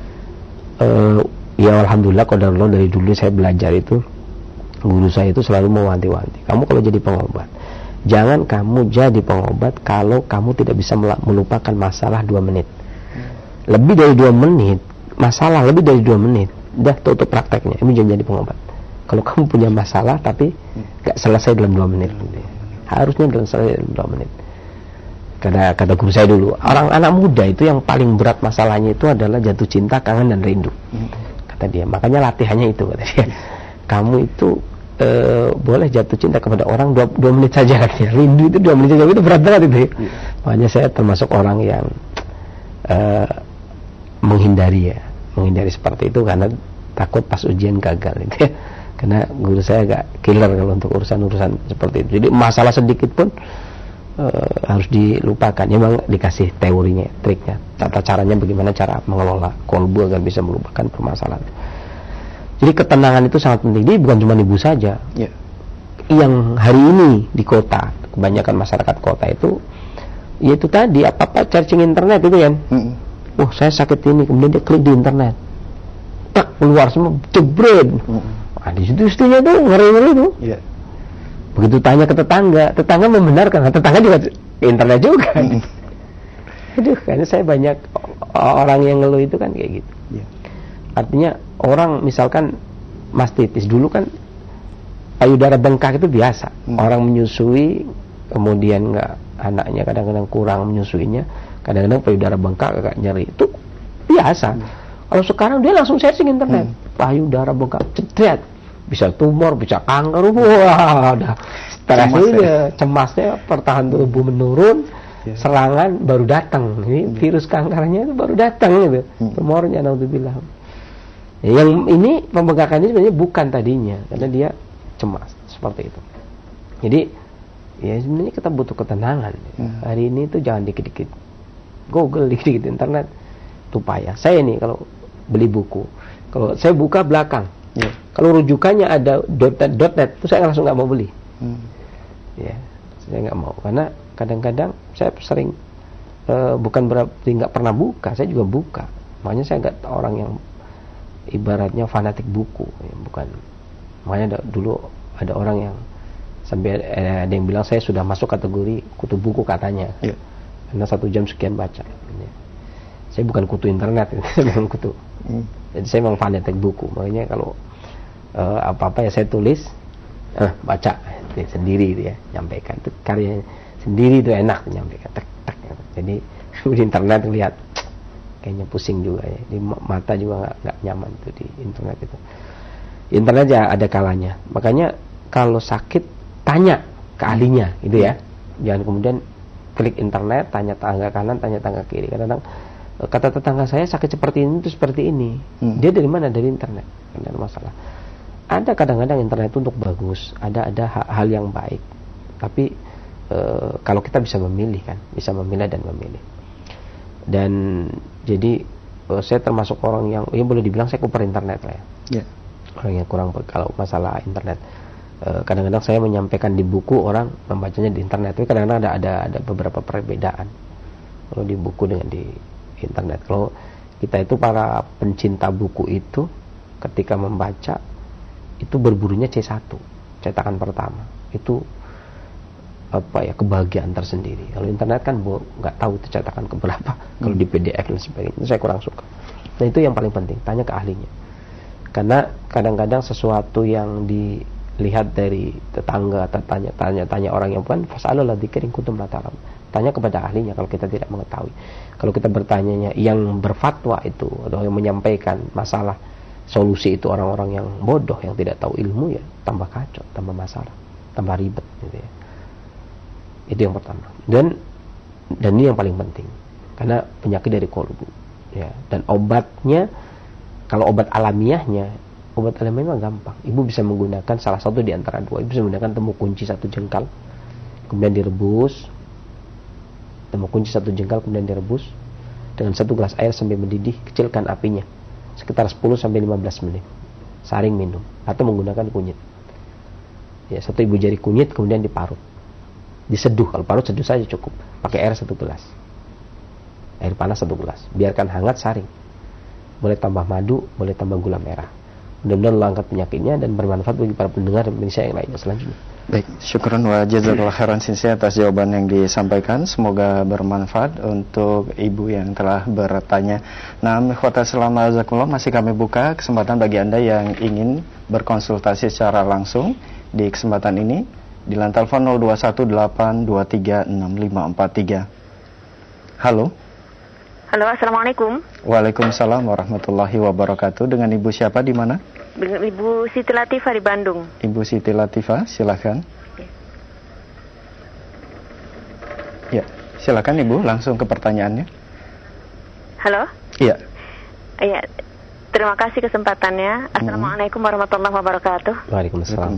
uh, ya alhamdulillah qadarullah dari dulu saya belajar itu, guru saya itu selalu mewanti-wanti, kamu kalau jadi pengobat, jangan kamu jadi pengobat kalau kamu tidak bisa melupakan masalah dua menit. Lebih dari dua menit, masalah lebih dari dua menit, udah tutup prakteknya, ini jangan jadi pengobat. Kalau kamu punya masalah tapi gak selesai dalam dua menit, harusnya dalam selesai dalam dua menit. Kata, kata guru saya dulu, orang anak muda itu yang paling berat masalahnya itu adalah jatuh cinta, kangen dan rindu. Kata dia, makanya latihannya itu, kata dia. Kamu itu e, boleh jatuh cinta kepada orang dua, dua menit saja, katanya. Rindu itu dua menit saja, itu berat banget itu. Makanya saya termasuk orang yang e, menghindari ya, menghindari seperti itu karena takut pas ujian gagal gitu ya. Karena guru saya agak killer kalau untuk urusan-urusan seperti itu. Jadi masalah sedikit pun Uh, harus dilupakan. Ya, memang dikasih teorinya, triknya, tata caranya bagaimana cara mengelola kolbu agar bisa melupakan permasalahan. Jadi ketenangan itu sangat penting. Jadi bukan cuma ibu saja. Yeah. Yang hari ini di kota, kebanyakan masyarakat kota itu, yaitu tadi apa-apa searching internet itu kan. Mm-hmm. Oh saya sakit ini, kemudian dia klik di internet, tak keluar semua, jebret. Mm-hmm. Nah, di situ istrinya tuh ngeri-ngeri tuh. Yeah. Begitu tanya ke tetangga, tetangga membenarkan, tetangga juga internet juga. Mm. Aduh, karena saya banyak orang yang ngeluh itu kan kayak gitu. Yeah. Artinya orang misalkan mastitis dulu kan payudara bengkak itu biasa. Mm. Orang menyusui, kemudian nggak, anaknya kadang-kadang kurang menyusuinya, kadang-kadang payudara bengkak agak nyeri, itu biasa. Mm. Kalau sekarang dia langsung searching internet, mm. payudara bengkak, cedret. Bisa tumor, bisa kanker, wah, udah stres aja, cemasnya, pertahanan tubuh menurun, yeah. Serangan baru datang, ini hmm. virus kankernya itu baru datang gitu, hmm. tumornya, naudzubillah. Yang ini pembengkakan ini sebenarnya bukan tadinya, karena dia cemas seperti itu. Jadi, ya sebenarnya kita butuh ketenangan. Hmm. Hari ini tuh jangan dikit-dikit Google, dikit-dikit internet, itu payah. Saya nih kalau beli buku, kalau saya buka belakang. Ya. Kalau rujukannya ada .net, .net itu saya langsung nggak mau beli. Hmm. Ya, saya nggak mau karena kadang-kadang saya sering uh, bukan berarti nggak pernah buka, saya juga buka. Makanya saya nggak orang yang ibaratnya fanatik buku, ya, bukan. Makanya ada, dulu ada orang yang sampai eh, ada yang bilang saya sudah masuk kategori kutu buku katanya, ya. Karena satu jam sekian baca. Ya. Saya bukan kutu internet, saya bukan kutu. Hmm. Jadi saya memang fanatik buku, makanya kalau uh, apa-apa ya saya tulis, uh, baca ya, sendiri itu ya, nyampaikan itu karya sendiri itu enak nyampaikan, tek tek. Jadi di internet lihat kayaknya pusing juga ya, di mata juga nggak nyaman itu di internet itu. Internet ya ada kalanya, makanya kalau sakit tanya ke ahlinya, gitu ya, jangan kemudian klik internet, tanya tangga kanan, tanya tangga kiri. Kadang-kadang kata tetangga saya sakit seperti ini itu seperti ini, hmm. dia dari mana? Dari internet. Tidak ada masalah. Ada kadang-kadang internet itu untuk bagus, ada ada hal yang baik, tapi e, kalau kita bisa memilih kan, bisa memilah dan memilih. Dan jadi e, saya termasuk orang yang, ya boleh dibilang saya kuper internet lah ya, yeah. Orang yang kurang kalau masalah internet. E, kadang-kadang saya menyampaikan di buku, orang membacanya di internet, tapi kadang-kadang ada ada ada beberapa perbedaan kalau di buku dengan di internet. Kalau kita itu para pencinta buku itu ketika membaca itu berburunya C satu, cetakan pertama. Itu apa ya, kebahagiaan tersendiri. Kalau internet kan nggak tahu itu cetakan keberapa. Hmm. Kalau di P D F dan sebagainya, itu saya kurang suka. Nah itu yang paling penting, tanya ke ahlinya. Karena kadang-kadang sesuatu yang dilihat dari tetangga, tanya tanya tanya orang yang bukan, fasalul dzikri kuntum la ta'lam. Tanya kepada ahlinya kalau kita tidak mengetahui. Kalau kita bertanyanya yang berfatwa itu atau yang menyampaikan masalah solusi itu orang-orang yang bodoh, yang tidak tahu ilmu, ya tambah kacau, tambah masalah, tambah ribet gitu ya. Itu yang pertama. Dan dan ini yang paling penting. Karena penyakit dari kolbu ya, dan obatnya kalau obat alamiahnya, obat alamiahnya gampang. Ibu bisa menggunakan salah satu di antara dua. Ibu bisa menggunakan temu kunci satu jengkal, kemudian direbus. Temu kunci satu jengkal kemudian direbus dengan satu gelas air sampai mendidih, kecilkan apinya sekitar sepuluh sampai lima belas menit. Saring minum atau menggunakan kunyit. Ya, satu ibu jari kunyit kemudian diparut. Diseduh, kalau parut seduh saja cukup. Pakai air satu gelas. Air panas satu gelas. Biarkan hangat, saring. boleh tambah madu, boleh tambah gula merah. Mudah-mudahan Allah angkat penyakitnya dan bermanfaat bagi para pendengar dan pemirsa yang lainnya selanjutnya. Baik, syukran wa jazakallahu khairan Sensei atas jawaban yang disampaikan. Semoga bermanfaat untuk ibu yang telah bertanya. Nah, ikhwata selama jazakumullah, masih kami buka kesempatan bagi Anda yang ingin berkonsultasi secara langsung di kesempatan ini di line telepon nol dua satu delapan dua tiga enam lima empat tiga. Halo. Halo, assalamualaikum. Waalaikumsalam warahmatullahi wabarakatuh. Dengan Ibu siapa di mana? Ibu Siti Latifah di Bandung. Ibu Siti Latifah, silakan. Ya, silakan Ibu, langsung ke pertanyaannya. Halo. Iya. Iya. Terima kasih kesempatannya. Assalamualaikum warahmatullahi wabarakatuh. Waalaikumsalam.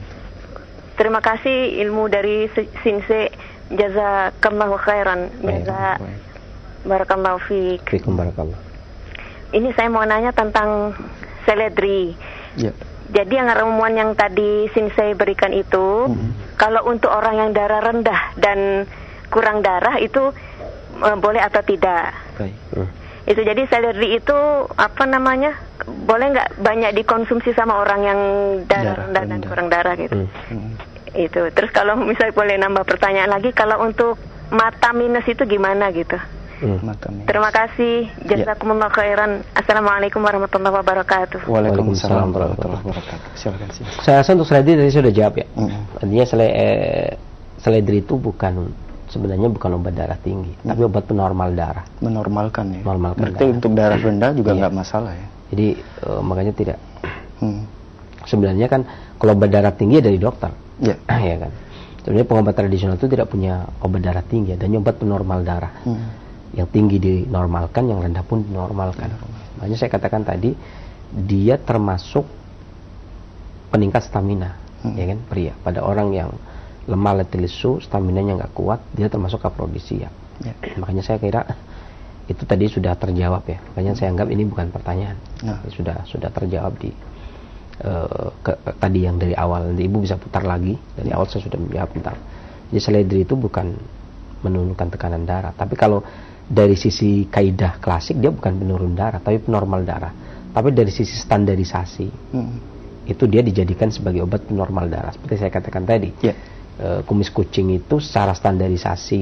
Terima kasih ilmu dari Sensei. Jazakallahu khairan. Jaza barakallahu fiik. Fiikum barakallah. Ini saya mau nanya tentang seledri. Ya. Jadi yang ramuan yang tadi Sensei berikan itu, mm-hmm. kalau untuk orang yang darah rendah dan kurang darah itu uh, boleh atau tidak? Baik. Hmm. Itu jadi seledri itu apa namanya? Boleh nggak banyak dikonsumsi sama orang yang darah, darah rendah dan kurang darah gitu? Hmm. Itu. Terus kalau misalnya boleh nambah pertanyaan lagi, kalau untuk mata minus itu gimana gitu? Hmm. Terima kasih. Jazakumullah khairan. Assalamualaikum warahmatullahi wabarakatuh. Waalaikumsalam warahmatullahi wabarakatuh. Silakan sih. Saya rasa untuk seledri tadi sudah jawab ya. Mm. Artinya sele, eh, seledri itu bukan sebenarnya bukan obat darah tinggi, mm. tapi obat penormal darah. Menormalkan ya. Normalkan. Berarti darah. Untuk darah rendah juga nggak iya. masalah ya. Jadi eh, makanya tidak. Hmm. Sebenarnya kan kalau obat darah tinggi dari dokter. Ya. ya kan. Sebenarnya pengobat tradisional itu tidak punya obat darah tinggi, dan obat penormal darah. Hmm. Yang tinggi dinormalkan, yang rendah pun dinormalkan. Makanya saya katakan tadi, dia termasuk peningkat stamina, hmm. ya kan, pria. Pada orang yang lemah, letih lesu, staminanya nggak kuat, dia termasuk afrodisia. Ya. Makanya saya kira itu tadi sudah terjawab ya. Makanya hmm. saya anggap ini bukan pertanyaan, nah. sudah sudah terjawab di uh, ke, ke, tadi yang dari awal. Nanti Ibu bisa putar lagi dari awal, saya sudah menjawab tentang. Jadi seledri itu bukan menurunkan tekanan darah, tapi kalau dari sisi kaidah klasik dia bukan penurun darah tapi penormal darah. Tapi dari sisi standarisasi hmm. itu dia dijadikan sebagai obat penormal darah. Seperti saya katakan tadi, yeah. e, kumis kucing itu secara standarisasi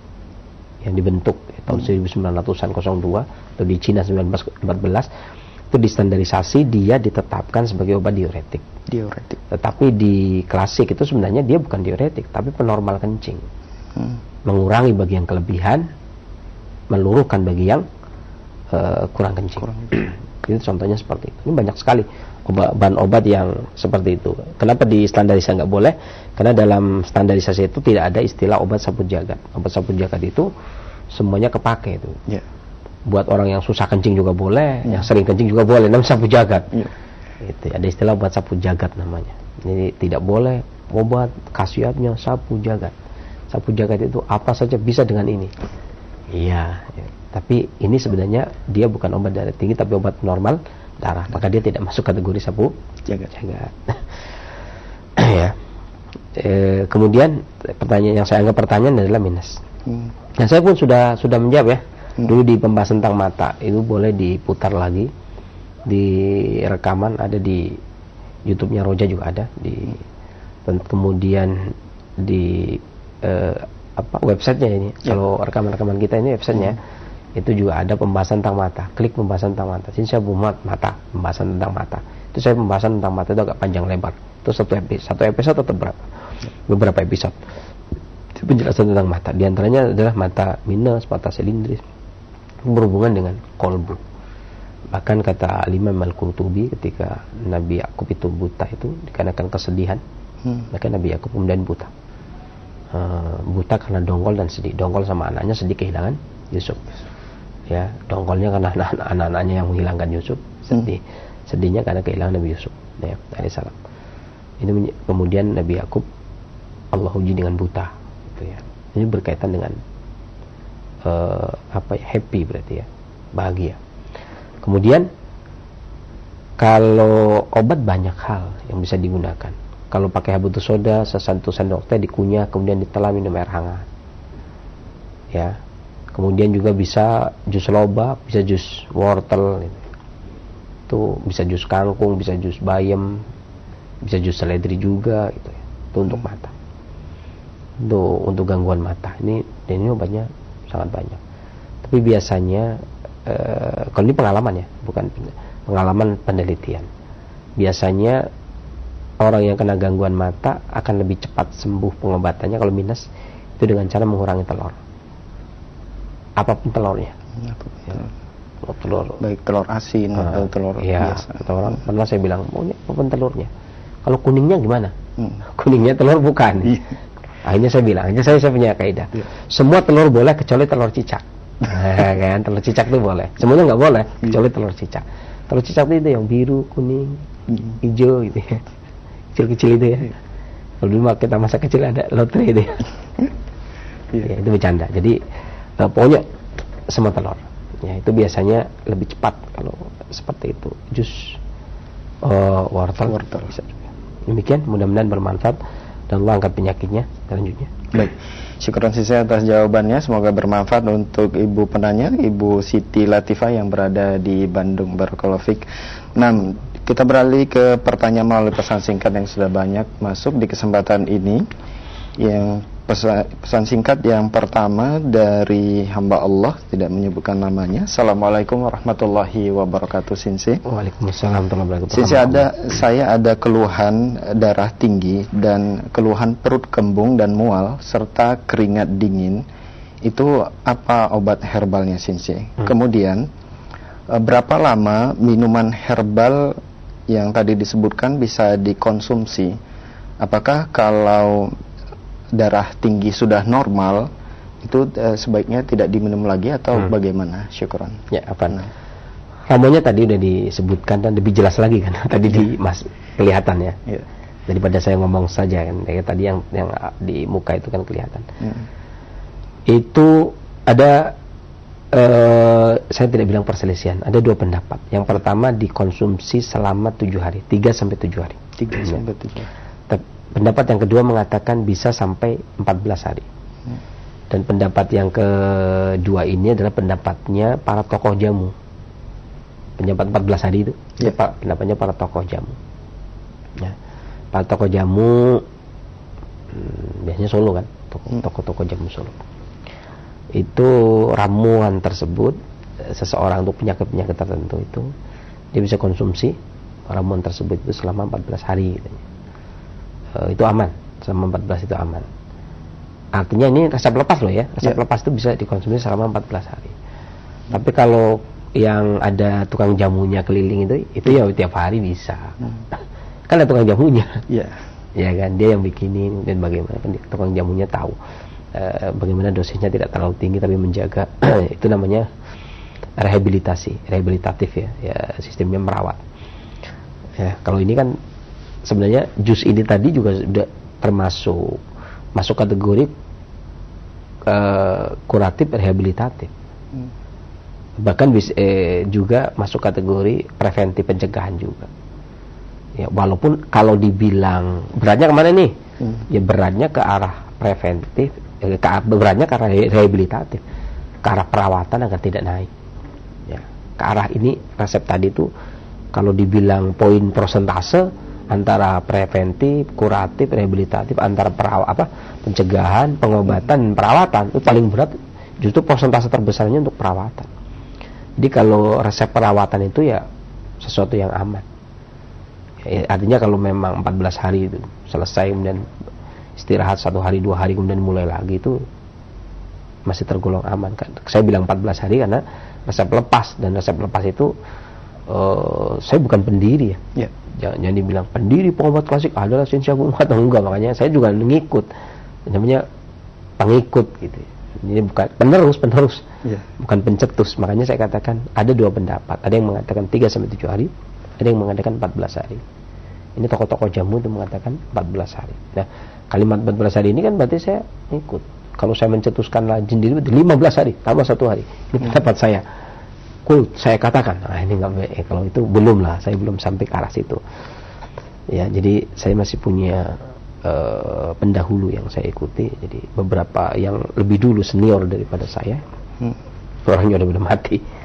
yang dibentuk ya, tahun hmm. seribu sembilan ratusan dua atau di Cina seribu sembilan ratus empat belas itu distandarisasi, dia ditetapkan sebagai obat diuretik. Diuretik. Tetapi di klasik itu sebenarnya dia bukan diuretik tapi penormal kencing. Hmm. Mengurangi bagi yang kelebihan, meluruhkan bagi yang uh, kurang kencing. Kurang. Itu contohnya seperti itu. Ini banyak sekali obat, bahan obat yang seperti itu. Kenapa di standarisasi nggak boleh? Karena dalam standarisasi itu tidak ada istilah obat sapu jagat. Obat sapu jagat itu semuanya kepake itu. Yeah. Buat orang yang susah kencing juga boleh, yeah. yang sering kencing juga boleh. Namanya sapu jagat. Yeah. Itu ada istilah obat sapu jagat namanya. Jadi tidak boleh obat khasiatnya sapu jagat. Sapu jagat itu apa saja bisa dengan ini. Iya, ya. Tapi ini sebenarnya dia bukan obat darah tinggi tapi obat normal darah, maka dia tidak masuk kategori sapu jagat. jagat. ya. E, kemudian pertanyaan yang saya anggap pertanyaan adalah minus. Hmm. Nah, saya pun sudah sudah menjawab ya. Hmm. Dulu di pembahasan tentang mata itu boleh diputar lagi di rekaman, ada di YouTube-nya Roja juga ada di, dan kemudian di eh, apa websitenya ini ya. Kalau rekaman-rekaman kita ini websitenya hmm. itu juga ada pembahasan tentang mata. Klik pembahasan tentang mata. Sini saya buat mata, pembahasan tentang mata. Itu saya pembahasan tentang mata itu agak panjang lebar. Itu satu episode, satu episode atau berapa? Beberapa episode. Itu penjelasan tentang mata. Di antaranya adalah mata minus, mata silindris, berhubungan dengan kolbu. Bahkan kata Imam Al-Qurtubi ketika Nabi Yakub itu buta itu dikarenakan kesedihan, hmm. maka Nabi Yakub kemudian buta. Uh, buta karena dongkol dan sedih. Dongkol sama anaknya, sedih kehilangan Yusuf. Ya, dongkolnya karena anak-anaknya yang menghilangkan Yusuf, sedih. Hmm. Sedihnya karena kehilangan Nabi Yusuf. Ya, alaihissalam. Ini kemudian Nabi Yakub Allah uji dengan buta, gitu ya. Ini berkaitan dengan uh, apa ya? Happy berarti ya, bahagia. Kemudian kalau obat banyak hal yang bisa digunakan. Kalau pakai habatus soda, sesatu sendok teh dikunyah, kemudian ditelan minum air hangat. Ya. Kemudian juga bisa jus loba, bisa jus wortel. Gitu. itu bisa jus kangkung, bisa jus bayam, bisa jus seledri juga gitu ya. Itu untuk mata. Untuk untuk gangguan mata. Ini dan ini obatnya sangat banyak. Tapi biasanya eh, kalau ini pengalaman ya, bukan pengalaman penelitian. Biasanya orang yang kena gangguan mata akan lebih cepat sembuh pengobatannya kalau minus itu dengan cara mengurangi telur. Apapun telurnya. Ya. Telur baik telur asin uh, atau telur ya, biasa. Telur, pernah saya bilang, oh ini apapun telurnya. Kalau kuningnya gimana? Hmm. Kuningnya telur bukan. Iya. Akhirnya saya bilang, akhirnya saya, saya punya kaidah. Iya. Semua telur boleh kecuali telur cicak. Nah, kan telur cicak itu boleh. Semuanya nggak boleh kecuali telur cicak. Telur cicak itu yang biru, kuning, hmm. hijau gitu ya. Kecil-kecil itu ya. Kalau dulu kita masa kecil ada lotre itu ya. Ya, itu bercanda. Jadi uh, pokoknya semua telur. Ya, itu biasanya lebih cepat kalau seperti itu. Jus uh, wortel, wortel bisa juga. Demikian, mudah-mudahan bermanfaat dan Allah angkat penyakitnya selanjutnya. Baik. Syukuran sisa atas jawabannya, semoga bermanfaat untuk Ibu penanya, Ibu Siti Latifah yang berada di Bandung. Barakallahu fiik. Nah, kita beralih ke pertanyaan melalui pesan singkat yang sudah banyak masuk di kesempatan ini. Yang pesan, pesan singkat yang pertama dari hamba Allah, tidak menyebutkan namanya. Assalamualaikum warahmatullahi wabarakatuh, Sinsi. Waalaikumsalam warahmatullahi wabarakatuh. Sinsi, ada saya ada keluhan darah tinggi dan keluhan perut kembung dan mual serta keringat dingin. Itu apa obat herbalnya, Sinsi? Hmm. Kemudian berapa lama minuman herbal yang tadi disebutkan bisa dikonsumsi? Apakah kalau darah tinggi sudah normal itu uh, sebaiknya tidak diminum lagi atau hmm. bagaimana? Syukran. Ya, apa nah. Ramuannya tadi udah disebutkan dan lebih jelas lagi kan tadi di mas kelihatan ya. Ya. Daripada saya ngomong saja kan kayak tadi yang yang di muka itu kan kelihatan. Hmm. Itu ada uh, saya tidak bilang perselisihan, ada dua pendapat. Yang pertama dikonsumsi selama tujuh hari, tiga sampai tujuh hari. tiga sampai tujuh. Pendapat yang kedua mengatakan bisa sampai empat belas hari. Hmm. Dan pendapat yang kedua ini adalah pendapatnya para tokoh jamu. Pendapat empat belas hari itu, yeah. pendapatnya para tokoh jamu. Ya. Para tokoh jamu, hmm, biasanya Solo kan, tokoh-tokoh jamu Solo. Itu ramuan tersebut, seseorang untuk penyakit-penyakit tertentu itu, dia bisa konsumsi ramuan tersebut itu selama empat belas hari. Gitu. Uh, itu aman, selama empat belas itu aman. Artinya ini resep lepas loh ya, resep yeah. lepas itu bisa dikonsumsi selama empat belas hari. Hmm. Tapi kalau yang ada tukang jamunya keliling itu, itu ya tiap hari bisa. Hmm. Kan ada tukang jamunya, yeah. ya kan, dia yang bikinin dan bagaimana kan tukang jamunya tahu uh, bagaimana dosisnya tidak terlalu tinggi tapi menjaga itu namanya rehabilitasi, rehabilitatif ya, ya sistemnya merawat. Ya, kalau ini kan sebenarnya jus ini tadi juga sudah termasuk masuk kategori uh, kuratif rehabilitatif. Hmm. Bahkan bisa, eh, juga masuk kategori preventif pencegahan juga. Ya, walaupun kalau dibilang beratnya kemana nih? Hmm. Ya beratnya ke arah preventif, eh, ke beratnya ke arah rehabilitatif, ke arah perawatan agar tidak naik. Ya, ke arah ini resep tadi itu kalau dibilang poin persentase antara preventif, kuratif, rehabilitatif, antara perawat apa pencegahan, pengobatan, perawatan itu paling berat justru persentase terbesarnya untuk perawatan. Jadi kalau resep perawatan itu ya sesuatu yang aman. Ya, artinya kalau memang empat belas hari itu selesai kemudian istirahat satu hari dua hari kemudian mulai lagi itu masih tergolong aman kan. Saya bilang empat belas hari karena resep lepas dan resep lepas itu uh, saya bukan pendiri ya. Yeah. Jangan, jangan dibilang pendiri pengobat klasik adalah Sinsi Agung atau enggak, makanya saya juga ngikut, namanya pengikut gitu. Ini bukan penerus penerus, yeah. bukan pencetus. Makanya saya katakan ada dua pendapat. Ada yang mengatakan tiga sampai tujuh hari, ada yang mengatakan empat belas hari. Ini tokoh-tokoh jamu itu mengatakan empat belas hari. Nah, kalimat empat belas hari ini kan berarti saya ikut. Kalau saya mencetuskan sendiri berarti lima belas hari tambah satu hari. Ini pendapat hmm. saya. Cool, saya katakan, ah ini nggak eh, kalau itu belum lah, saya belum sampai ke arah situ. Ya, jadi saya masih punya uh, pendahulu yang saya ikuti. Jadi beberapa yang lebih dulu senior daripada saya, hmm. orangnya udah udah mati.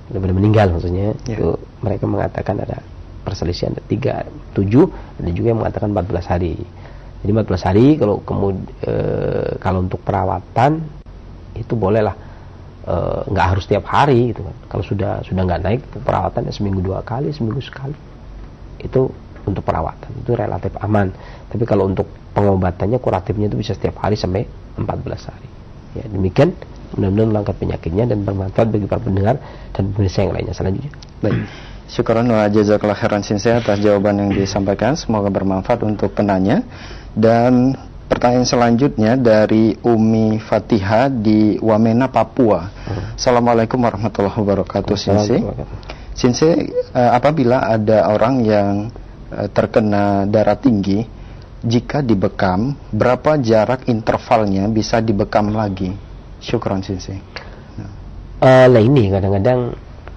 benar-benar meninggal maksudnya. Ya. Itu mereka mengatakan ada perselisihan ada tiga, tujuh, ada juga yang mengatakan empat belas hari. Jadi empat belas hari kalau kemudian e, kalau untuk perawatan itu bolehlah nggak e, harus tiap hari gitu kan. Kalau sudah sudah nggak naik perawatannya seminggu dua kali, seminggu sekali. Itu untuk perawatan itu relatif aman. Tapi kalau untuk pengobatannya kuratifnya itu bisa setiap hari sampai empat belas hari. Ya, demikian mudah-mudahan melangkah penyakitnya dan bermanfaat bagi para pendengar dan pemirsa yang lainnya selanjutnya. Baik. Syukran wa jazakallahu khairan Sinse atas jawaban yang disampaikan, semoga bermanfaat untuk penanya. Dan pertanyaan selanjutnya dari Umi Fatihah di Wamena, Papua. Hmm. Assalamualaikum warahmatullahi wabarakatuh. Sinse, Sinse, uh, apabila ada orang yang uh, terkena darah tinggi, jika dibekam, berapa jarak intervalnya bisa dibekam lagi? Syukran Sinse. Nah, uh, ini kadang-kadang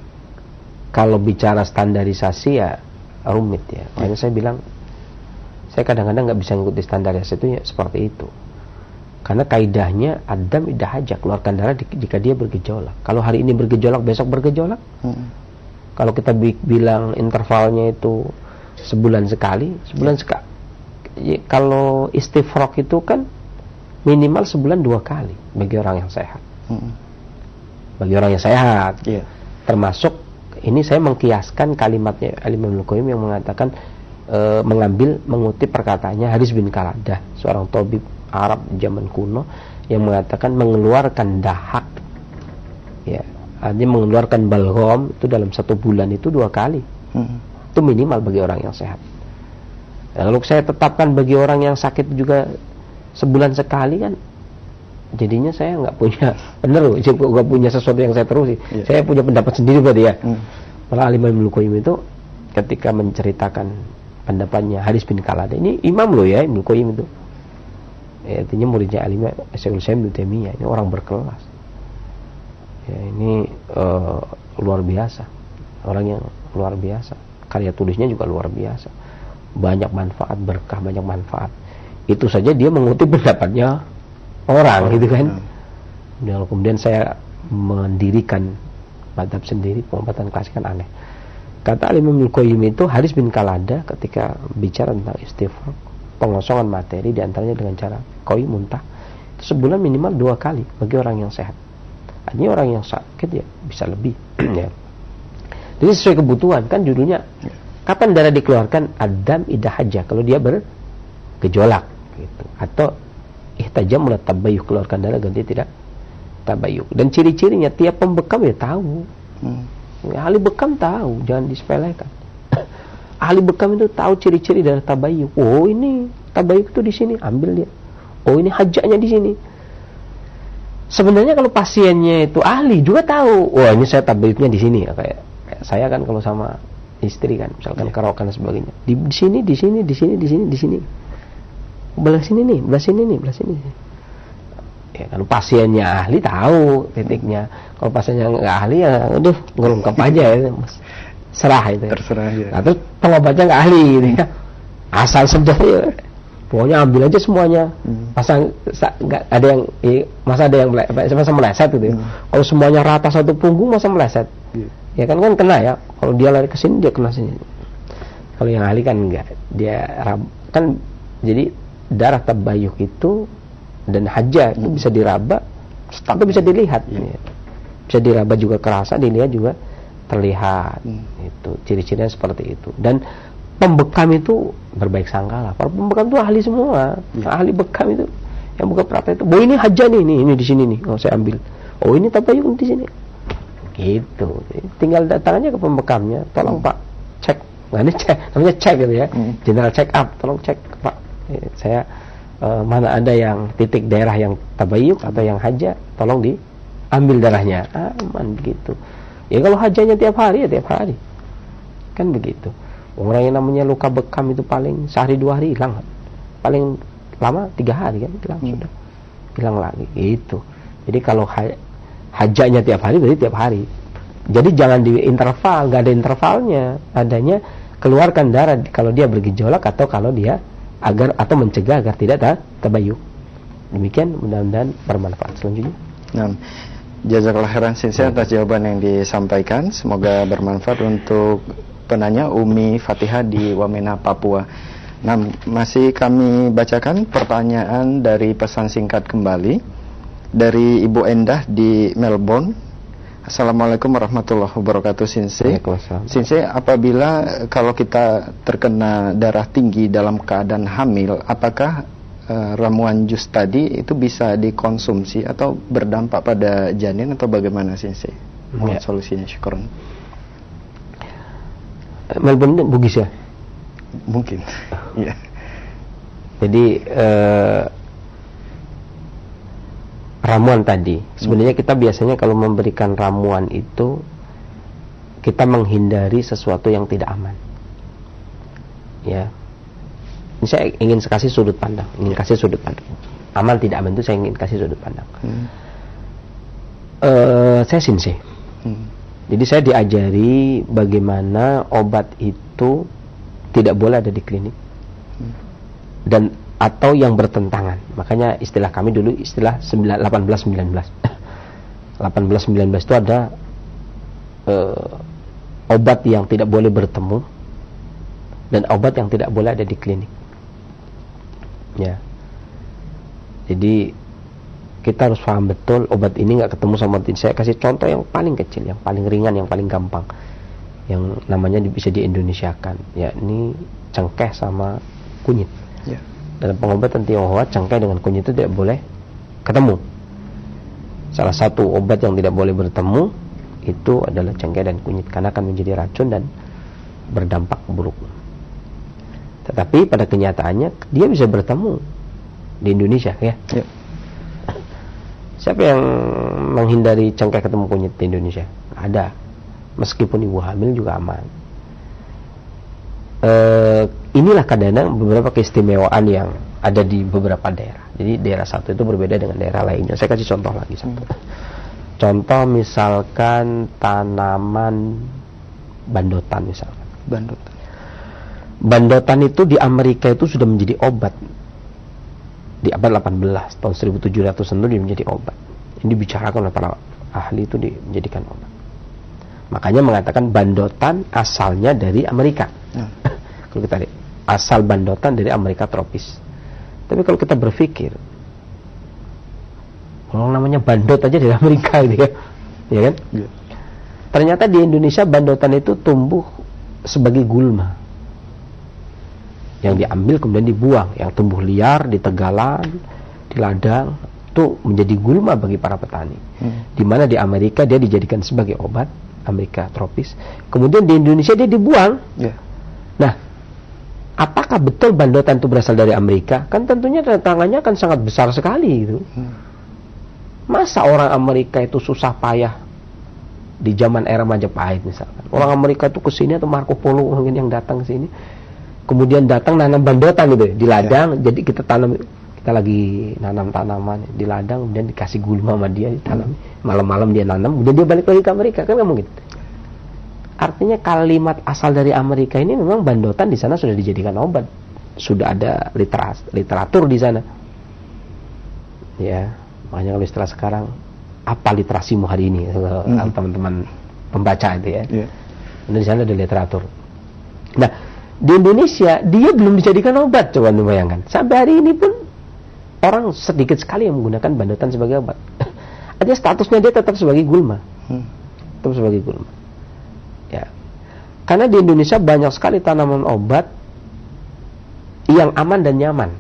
kalau bicara standarisasi ya rumit ya. Makanya saya bilang, saya kadang-kadang nggak bisa ngikuti standarisasi itu ya seperti itu. Karena kaidahnya adam idah hajak, keluarkan darah jika dia bergejolak. Kalau hari ini bergejolak, besok bergejolak. Hmm. Kalau kita bi- bilang intervalnya itu sebulan sekali, sebulan sekali. Ya, kalau istifrok itu kan minimal sebulan dua kali bagi orang yang sehat. Hmm. Bagi orang yang sehat, yeah. Termasuk ini saya mengkiaskan kalimatnya Al-Imam Al-Qayyim yang mengatakan e, mengambil mengutip perkataannya Haris bin Kaladah, seorang tabib Arab zaman kuno yang mengatakan mengeluarkan dahak, ya, artinya mengeluarkan balgham itu dalam satu bulan itu dua kali. Hmm. Itu minimal bagi orang yang sehat. Nah, kalau saya tetapkan bagi orang yang sakit juga sebulan sekali kan, jadinya saya nggak punya bener loh, saya nggak punya sesuatu yang saya terusi. Yeah. Saya punya pendapat sendiri berarti ya. Hmm. Malah Al-Imam Al-Qayyim itu ketika menceritakan pendapatnya Haris bin Kaladah, ini imam loh ya, Ibnu Qayyim itu. Ya, artinya muridnya Al-Imam Syekhul Islam Ibnu Taimiyah, ini orang berkelas. Ya, ini uh, luar biasa. Orang yang luar biasa. Karya tulisnya juga luar biasa. Banyak manfaat, berkah, banyak manfaat. Itu saja dia mengutip pendapatnya orang, gitu kan. Dan kemudian saya mendirikan madhab sendiri, pengobatan klasik kan aneh. Kata Al-Imam Al-Qayyim itu, Haris bin Kaladah ketika bicara tentang istifraq, pengosongan materi diantaranya dengan cara koi muntah, itu sebulan minimal dua kali bagi orang yang sehat. Artinya orang yang sakit ya bisa lebih. Ya. Jadi sesuai kebutuhan, kan judulnya kapan darah dikeluarkan, adam idah hajah, kalau dia bergejolak gitu. Atau ihtajam mulai tabayyuk, keluarkan darah ganti tidak tabayyuk. Dan ciri-cirinya tiap pembekam ya tahu. Hmm. Ahli bekam tahu, jangan disepelekan. Ahli bekam itu tahu ciri-ciri darah tabayyuk. Oh ini tabayyuk itu di sini, ambil dia. Oh ini hajaknya di sini. Sebenarnya kalau pasiennya itu ahli juga tahu. Wah ini saya tabayyuknya di sini. Kayak, kayak saya kan kalau sama istri kan, misalkan yeah. kerokan dan sebagainya. Di, di sini, di sini, di sini, di sini, di sini. Belah sini nih, belah sini nih, belah sini. Ya kalau pasiennya ahli tahu titiknya. Kalau pasiennya nggak ahli ya, aduh ngelungkap aja ya, serah itu. Terserah ya. Nah, terus pengobatnya nggak ahli gitu ya. Asal sedot ya. Pokoknya ambil aja semuanya. Hmm. Pasang nggak ada yang, eh, masa ada yang masa meleset gitu. Ya. Hmm. Kalau semuanya rata satu punggung masa meleset. Hmm. Ya kan kan kena ya. Kalau dia lari ke sini dia kena sini. Kalau yang ahli kan enggak. Dia kan jadi darah tabayyuk itu dan hajah itu hmm. bisa diraba atau bisa dilihat. Hmm. Ya. Bisa diraba juga kerasa, dilihat juga terlihat. Hmm. Itu ciri-cirinya seperti itu. Dan pembekam itu berbaik sangka lah. Para pembekam itu ahli semua. Hmm. Ahli bekam itu yang buka praktek itu. Oh ini hajah nih, ini, ini di sini nih. Oh saya ambil. Oh ini tabayyuk di sini. Gitu. Tinggal datang aja ke pembekamnya. Tolong hmm. Pak cek. Nah ini cek, namanya cek gitu ya. Hmm. General check up. Tolong cek Pak. Ya, saya uh, mana ada yang titik daerah yang tabayyuk atau yang hajah, tolong diambil darahnya. Aman begitu. Ya kalau hajahnya tiap hari ya tiap hari. Kan begitu. Orang yang namanya luka bekam itu paling sehari dua hari hilang. Paling lama tiga hari kan hilang hmm. sudah. Hilang lagi. Gitu. Jadi kalau ha- hajahnya tiap hari berarti tiap hari. Jadi jangan di interval, nggak ada intervalnya. Adanya keluarkan darah kalau dia bergejolak atau kalau dia agar atau mencegah agar tidak tabayyuk. Demikian mudah-mudahan bermanfaat. Selanjutnya. Nah, Jazakallah khairan Sensei atas jawaban yang disampaikan. Semoga bermanfaat untuk penanya Umi Fatihah di Wamena, Papua. Nah, masih kami bacakan pertanyaan dari pesan singkat kembali dari Ibu Endah di Melbourne. Assalamualaikum warahmatullahi wabarakatuh, Sensei. Sensei, apabila kalau kita terkena darah tinggi dalam keadaan hamil, apakah uh, ramuan jus tadi itu bisa dikonsumsi atau berdampak pada janin atau bagaimana, Sensei? Mohon ya. Solusinya, syukron. Melbourne Bugis ya? Mungkin. Iya. Jadi uh, ramuan tadi, sebenarnya kita biasanya kalau memberikan ramuan itu kita menghindari sesuatu yang tidak aman. Ya. Ini saya ingin kasih sudut pandang, ingin kasih sudut pandang. Aman tidak aman itu saya ingin kasih sudut pandang. Hmm. Uh, saya Sensei. Hmm. Jadi saya diajari bagaimana obat itu tidak boleh ada di klinik. Hmm. Dan atau yang bertentangan. Makanya istilah kami dulu istilah delapan belas sembilan belas. delapan belas sembilan belas itu ada uh, obat yang tidak boleh bertemu dan obat yang tidak boleh ada di klinik. Ya. Jadi kita harus paham betul obat ini nggak ketemu sama tim. Saya kasih contoh yang paling kecil, yang paling ringan, yang paling gampang, yang namanya bisa diindonesiakan, yakni cengkeh sama kunyit. Ya. Dalam pengobatan Tionghoa, cengkeh dengan kunyit itu tidak boleh ketemu. Salah satu obat yang tidak boleh bertemu itu adalah cengkeh dan kunyit karena akan menjadi racun dan berdampak buruk. Tetapi pada kenyataannya dia bisa bertemu di Indonesia, ya. Ya. Siapa yang menghindari cengkeh ketemu kunyit di Indonesia? Ada. Meskipun ibu hamil juga aman. E, inilah kadang-kadang beberapa keistimewaan yang ada di beberapa daerah. Jadi daerah satu itu berbeda dengan daerah lainnya. Saya kasih contoh lagi satu. Contoh misalkan tanaman bandotan misalkan. Bandotan. Bandotan itu di Amerika itu sudah menjadi obat. Di abad delapan belas, tahun seribu tujuh ratusan itu dia menjadi obat. Ini dibicarakan oleh para ahli itu dijadikan obat. Makanya mengatakan bandotan asalnya dari Amerika. Hmm. Kalau kita lihat, asal bandotan dari Amerika tropis. Tapi kalau kita berpikir, kalau namanya bandot aja dari Amerika gitu ya, ya kan? Yeah. Ternyata di Indonesia bandotan itu tumbuh sebagai gulma. Yang diambil kemudian dibuang, yang tumbuh liar di tegalan, di ladang, itu menjadi gulma bagi para petani. Hmm. Di mana di Amerika dia dijadikan sebagai obat, Amerika tropis. Kemudian di Indonesia dia dibuang. Yeah. Nah, apakah betul bandotan itu berasal dari Amerika? Kan tentunya tantangannya akan sangat besar sekali itu. Hmm. Masa orang Amerika itu susah payah di zaman era Majapahit misalkan. Orang Amerika itu kesini atau Marco Polo mungkin yang datang ke sini. Kemudian datang nanam bandotan gitu di ladang, ya. Jadi kita tanam, kita lagi nanam tanaman di ladang, kemudian dikasih gulma sama dia ditanam, hmm. malam-malam dia nanam, kemudian dia balik lagi ke Amerika, kan nggak mungkin. Artinya kalimat asal dari Amerika ini memang bandotan di sana sudah dijadikan obat, sudah ada literas, literatur di sana. Ya, makanya kalau istilah sekarang apa literasimu hari ini, hmm. teman-teman pembaca itu ya, yeah. Dan di sana ada literatur. Nah. Di Indonesia dia belum dijadikan obat, coba anda bayangkan. Sampai hari ini pun orang sedikit sekali yang menggunakan bandotan sebagai obat. Artinya statusnya dia tetap sebagai gulma, hmm. tetap sebagai gulma. Ya, karena di Indonesia banyak sekali tanaman obat yang aman dan nyaman.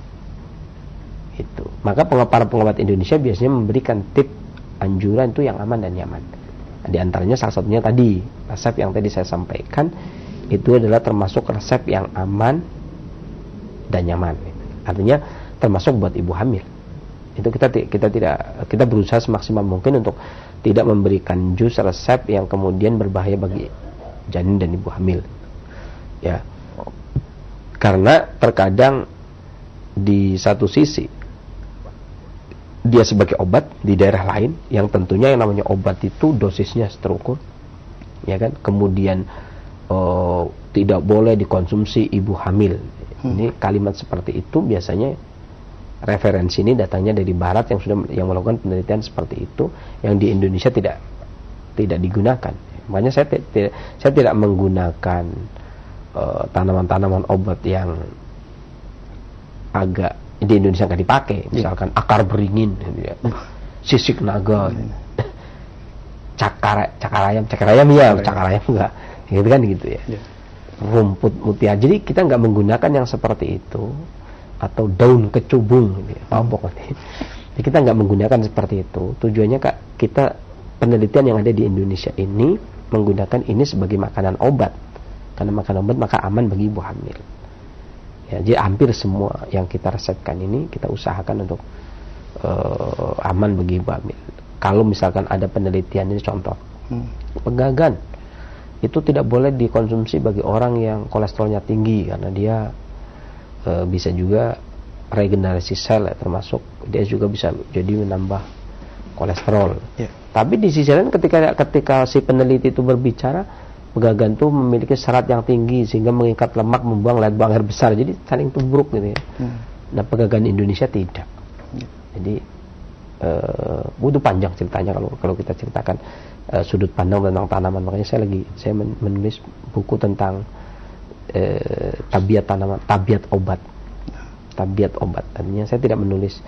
Itu. Maka para pengobat Indonesia biasanya memberikan tip anjuran itu yang aman dan nyaman. Di antaranya salah satunya tadi resep yang tadi saya sampaikan. Itu adalah termasuk resep yang aman dan nyaman. Artinya termasuk buat ibu hamil. Itu kita kita tidak kita berusaha semaksimal mungkin untuk tidak memberikan jus resep yang kemudian berbahaya bagi janin dan ibu hamil. Ya. Karena terkadang di satu sisi dia sebagai obat di daerah lain yang tentunya yang namanya obat itu dosisnya terukur. Ya kan? Kemudian Uh, tidak boleh dikonsumsi ibu hamil. Hmm. Ini kalimat seperti itu biasanya referensi ini datangnya dari Barat yang sudah yang melakukan penelitian seperti itu, yang di Indonesia tidak tidak digunakan. Makanya saya tidak saya tidak menggunakan uh, tanaman-tanaman obat yang agak di Indonesia nggak dipakai, misalkan akar beringin, gitu ya. Sisik naga, gitu. cakar cakar ayam, cakar ayam ya, cakar ayam enggak, gitu kan gitu ya. Rumput mutiara. Jadi kita nggak menggunakan yang seperti itu. Atau daun kecubung, gitu ya, pabok nanti. Jadi kita nggak menggunakan seperti itu. Tujuannya kak, kita penelitian yang ada di Indonesia ini menggunakan ini sebagai makanan obat. Karena makanan obat maka aman bagi ibu hamil. Ya, jadi hampir semua yang kita resepkan ini kita usahakan untuk uh, aman bagi ibu hamil. Kalau misalkan ada penelitian ini contoh, hmm. pegagan itu tidak boleh dikonsumsi bagi orang yang kolesterolnya tinggi karena dia E, bisa juga regenerasi sel ya, termasuk dia juga bisa jadi menambah kolesterol. Yeah. Tapi di sisi lain ketika ketika si peneliti itu berbicara, pegagan itu memiliki serat yang tinggi sehingga mengikat lemak, membuang lemak buang air besar, jadi saling tubruk gitu ya. Hmm. Nah pegagan Indonesia tidak. Yeah. Jadi e, itu panjang ceritanya kalau kalau kita ceritakan e, sudut pandang tentang tanaman. Makanya saya lagi saya menulis buku tentang Eh, tabiat tanaman, tabiat obat, tabiat obat. Artinya saya tidak menulis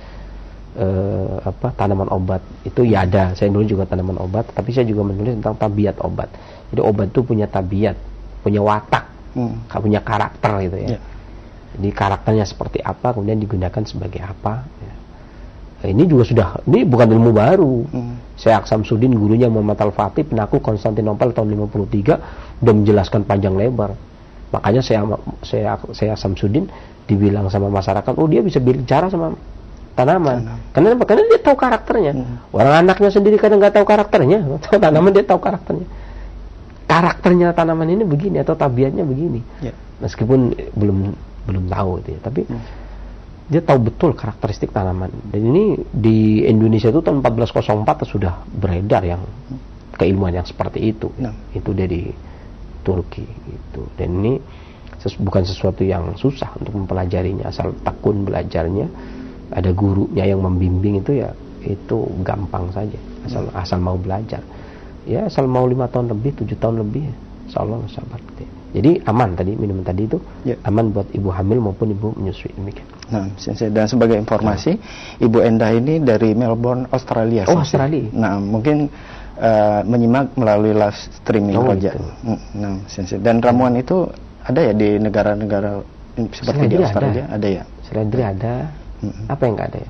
eh, apa tanaman obat itu ya ada. Saya nulis juga tanaman obat, tapi saya juga menulis tentang tabiat obat. Jadi obat itu punya tabiat, punya watak, hmm. punya karakter gitu ya. Yeah. Jadi karakternya seperti apa, kemudian digunakan sebagai apa. Ya. Nah, ini juga sudah, ini bukan ilmu baru. Hmm. Syekh Samsudin, gurunya Muhammad Al-Fatih, penakluk Konstantinopel tahun lima puluh tiga, sudah menjelaskan panjang lebar. Makanya saya saya saya Samsudin dibilang sama masyarakat, oh dia bisa bicara sama tanaman. Tanam. Karena karena dia tahu karakternya. Hmm. Orang anaknya sendiri kadang nggak tahu karakternya, tanaman dia tahu karakternya. Karakternya tanaman ini begini atau tabiatnya begini. Yeah. Meskipun belum belum tahu itu ya, tapi hmm. dia tahu betul karakteristik tanaman. Dan ini di Indonesia itu tahun empat belas nol empat sudah beredar yang keilmuan yang seperti itu. Nah. Itu dari Turki gitu. Dan ini ses- bukan sesuatu yang susah untuk mempelajarinya, asal tekun belajarnya, ada gurunya yang membimbing, itu ya itu gampang saja, asal hmm. asal mau belajar. Ya asal mau lima tahun lebih, tujuh tahun lebih, insyaallah sabar. Jadi aman tadi minuman tadi itu ya. Aman buat ibu hamil maupun ibu menyusui, demikian. Nah, dan sebagai informasi, nah. Ibu Endah ini dari Melbourne, Australia. Oh, Australia. Nah, mungkin Uh, menyimak melalui live streaming oh, saja. Gitu. Nah, dan ramuan itu ada ya di negara-negara seperti di Australia ada, ada ya. Seledri ada. Hmm. Apa yang nggak ada ya?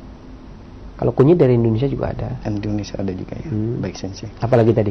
Kalau kunyit dari Indonesia juga ada. Indonesia ada juga ya. Hmm. Baik Sensei. Apalagi tadi?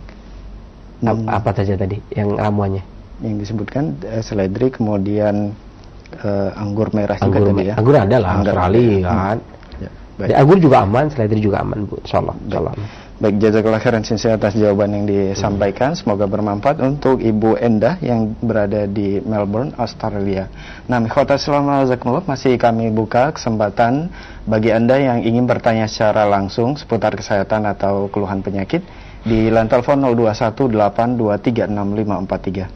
Hmm. Apa saja tadi yang ramuannya? Yang disebutkan uh, seledri, kemudian uh, anggur merah anggur juga me- tadi ya. Anggur ada lah, Australia kan. Hmm. Ya, baik. Anggur juga aman, seledri juga aman, Bu. Insyaallah. Insyaallah. Baik, jazakallah khairan Sensei atas jawaban yang disampaikan. Semoga bermanfaat untuk Ibu Endah yang berada di Melbourne, Australia. Nah, ikhwata selama zakumullah, masih kami buka kesempatan bagi Anda yang ingin bertanya secara langsung seputar kesehatan atau keluhan penyakit di line telepon nol dua satu delapan dua tiga enam lima empat tiga.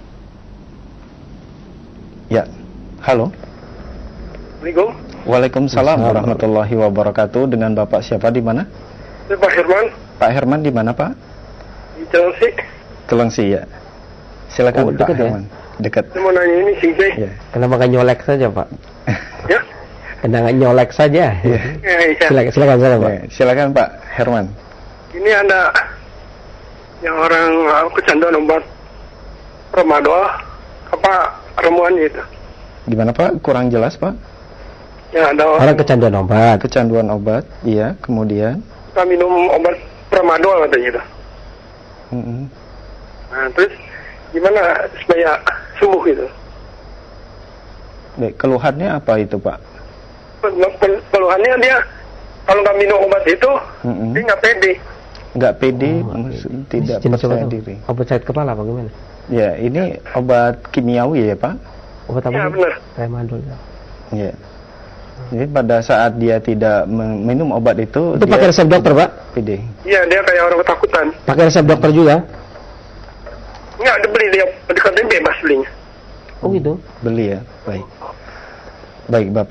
Ya, halo. Assalamualaikum. Waalaikumsalam warahmatullahi wabarakatuh. Dengan Bapak siapa, di mana? Pak Herman. Pak Herman di mana, Pak? Di Cilengsi. Cilengsi ya. Silakan, oh, Pak dekat Herman. Ya? Dekat. Saya mau nanya ini sih, ya. Kenapa nggak nyolek saja, Pak? Ya. Kenapa nggak nyolek saja? Ya. Ya, ya. Silakan, silakan, silakan, Pak. Ya, silakan, Pak Herman. Ini ada yang orang kecanduan obat tramadol, apa ramuannya itu? Gimana, Pak? Kurang jelas, Pak. Ya, ada orang, orang kecanduan obat. Kecanduan obat, iya. Kemudian kita minum obat tramadol katanya itu. Mm-hmm. Nah, terus gimana supaya sembuh gitu? Baik, keluhannya apa itu, Pak? Keluhannya dia kalau nggak minum obat itu, mm-hmm. dia nggak pede. Nggak pede, oh, tidak percaya diri. Obat sakit kepala apa gimana? Ya, ini obat kimiawi ya, Pak? Obat apa? Ya, benar. Tramadol. Ya. Jadi pada saat dia tidak minum obat itu, itu pakai resep dokter, Pak? Pede. Iya, dia kayak orang ketakutan. Pakai resep dokter juga? Enggak, dia beli, dia dikatakan bebas belinya. Oh gitu? Beli ya, baik. Baik, Bapak.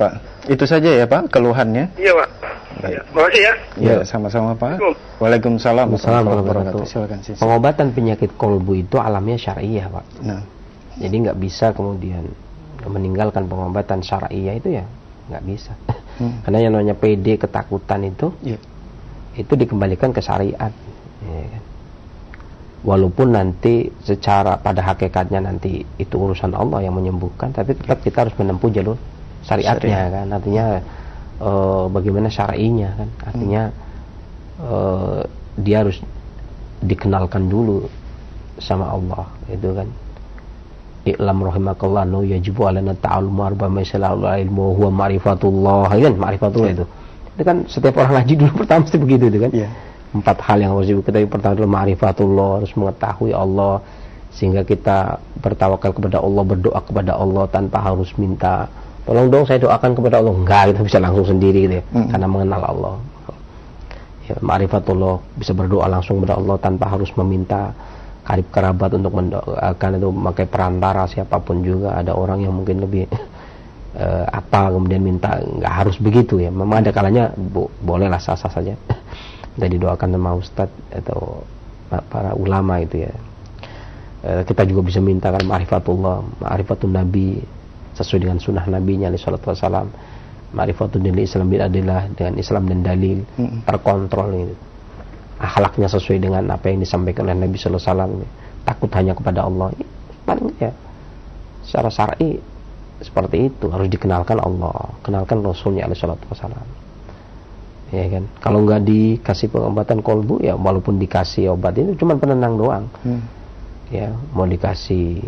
Itu saja ya Pak keluhannya. Iya Pak. Ya, makasih ya. Ya, sama-sama Pak. Waalaikumsalam warahmatullahi wabarakatuh. Silakan sih. Pengobatan penyakit kolbu itu alamnya syariah Pak. Nah. Jadi nggak bisa kemudian meninggalkan pengobatan syariah itu ya nggak bisa. Hmm. Karena yang namanya P D ketakutan itu, yeah. itu dikembalikan ke syariat. Ya kan? Walaupun nanti secara pada hakikatnya nanti itu urusan Allah yang menyembuhkan, tapi tetap kita harus menempuh jalur syariatnya Syariah. Kan. Artinya e, bagaimana syar'inya kan. Artinya hmm. e, dia harus dikenalkan dulu sama Allah, itu kan. I'lam rahimakallah no yajibu alana ta'allumu arba masalah ilmu huwa ma'rifatullah, kan ma'rifatullah yeah. itu. Itu kan setiap orang ngaji dulu pertama mesti begitu itu kan. Yeah. Empat hal yang harus diketahui. Pertama adalah ma'rifatullah, harus mengetahui Allah sehingga kita bertawakal kepada Allah, berdoa kepada Allah tanpa harus minta tolong dong saya doakan kepada Allah. Enggak, kita bisa langsung sendiri gitu ya. Mm-hmm. Karena mengenal Allah. Ya, ma'rifatullah, bisa berdoa langsung kepada Allah tanpa harus meminta karib kerabat untuk mendoakan, itu memakai perantara siapapun juga. Ada orang yang mungkin lebih uh, apa kemudian minta, nggak harus begitu ya. Memang ada kalanya bo- bolehlah sah-sah saja. Dan didoakan sama ustadz atau para ulama itu ya. Uh, kita juga bisa minta kan ma'rifatullah, ma'rifatun nabi sesuai dengan sunnah nabinya alaihi salatu wassalam. Ma'rifatun dinil Islam bil adillah, dengan Islam dan dalil hmm. terkontrol itu. Akhlaknya sesuai dengan apa yang disampaikan oleh Nabi sallallahu alaihi wasallam, takut hanya kepada Allah. Paling ya secara syar'i seperti itu, harus dikenalkan Allah, kenalkan Rasulnya alaihi salatu wasallam. Ya kan? Kalau nggak dikasih pengobatan kolbu ya walaupun dikasih obat itu cuma penenang doang. Hmm. Ya, mau dikasih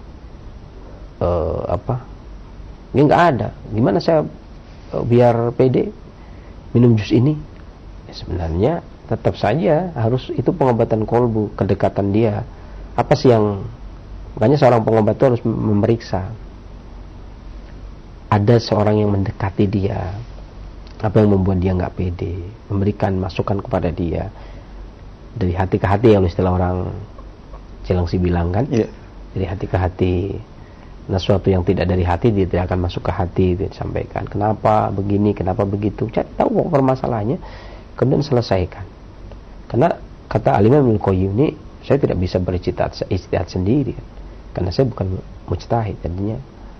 uh, apa? Ini nggak ada. Gimana saya uh, biar pede minum jus ini? Ya, sebenarnya tetap saja harus itu pengobatan kolbu, kedekatan dia. Apa sih yang makanya seorang pengobat itu harus memeriksa. Ada seorang yang mendekati dia, apa yang membuat dia nggak pede, memberikan masukan kepada dia dari hati ke hati, yang istilah orang Cilengsi bilang kan, yeah. Dari hati ke hati. Nah, sesuatu yang tidak dari hati dia tidak akan masuk ke hati, dia disampaikan. Kenapa begini, kenapa begitu? Cari tahu permasalahannya, kemudian selesaikan. Karena kata Al-Imam Ibnu Qayyim ini, saya tidak bisa berijtihad ijtihad sendiri, karena saya bukan mujtahid, jadinya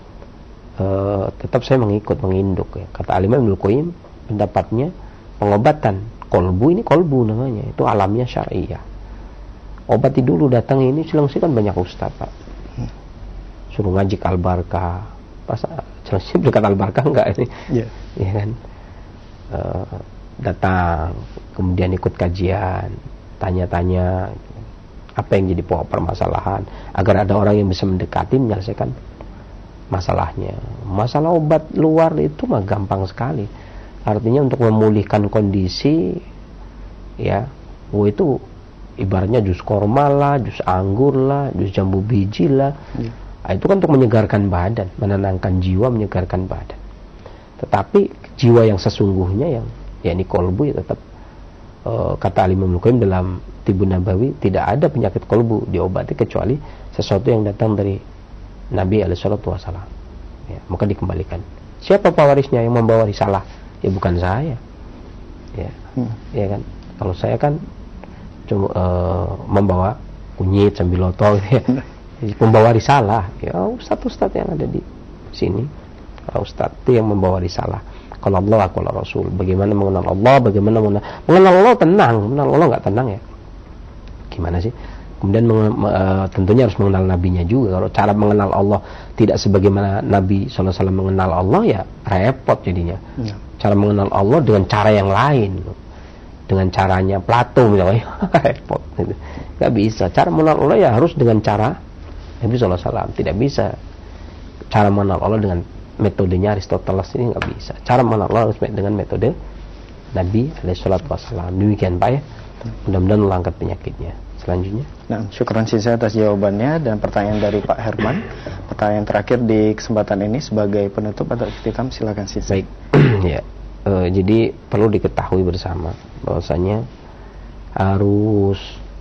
uh, tetap saya mengikut, menginduk ya. Kata Al-Imam Ibnu Qayyim, pendapatnya pengobatan kolbu ini, kolbu namanya, itu alamnya syariah. Obati dulu datang ini, Cilengsi kan banyak ustaz Pak, suruh ngaji Al-Barkah, pas Cilengsi berkat Al-Barkah enggak ini, yeah. Ya kan, uh, datang kemudian ikut kajian, tanya-tanya apa yang jadi pokok permasalahan, agar ada orang yang bisa mendekati menyelesaikan masalahnya. Masalah obat luar itu mah gampang sekali, artinya untuk memulihkan kondisi ya, oh itu ibaratnya jus korma lah, jus anggur lah, jus jambu biji lah, ya. Nah, itu kan untuk menyegarkan badan, menenangkan jiwa, menyegarkan badan. Tetapi jiwa yang sesungguhnya yang ya ini kolbu ya tetap uh, kata Al-Imam Ibnu Qayyim dalam Tibun Nabawi, tidak ada penyakit kolbu diobati kecuali sesuatu yang datang dari Nabi alaihi salatu wasallam. Ya, maka dikembalikan. Siapa pewarisnya yang membawa risalah? Ya bukan saya. Ya, hmm. Ya kan. Kalau saya kan cuma uh, membawa kunyit sambil loto gitu ya. Membawa risalah. Ya ustaz-ustaz yang ada di sini. Ustaz itu yang membawa risalah. Kalau Allah, kalau Rasul, bagaimana mengenal Allah, bagaimana mengenal, mengenal Allah tenang, mengenal Allah nggak tenang ya, gimana sih? Kemudian menge, uh, tentunya harus mengenal nabinya juga. Kalau cara mengenal Allah tidak sebagaimana Nabi sallallahu alaihi wasallam mengenal Allah ya repot jadinya. Ya. Cara mengenal Allah dengan cara yang lain, dengan caranya Plato misalnya, repot. Gitu. Nggak bisa. Cara mengenal Allah ya harus dengan cara Nabi sallallahu alaihi wasallam. Tidak bisa cara mengenal Allah dengan metodenya Aristoteles, ini nggak bisa. Cara mengenal Allah harus dengan metode Nabi alaihi salatu wassalam. Demikian Pak ya. Mudah-mudahan Allah angkat penyakitnya. Selanjutnya. Nah, syukran sisa atas jawabannya dan pertanyaan dari Pak Herman. Pertanyaan terakhir di kesempatan ini sebagai penutup atau ikhtitam, silakan sisa. Baik. Ya. E, jadi perlu diketahui bersama bahwasanya harus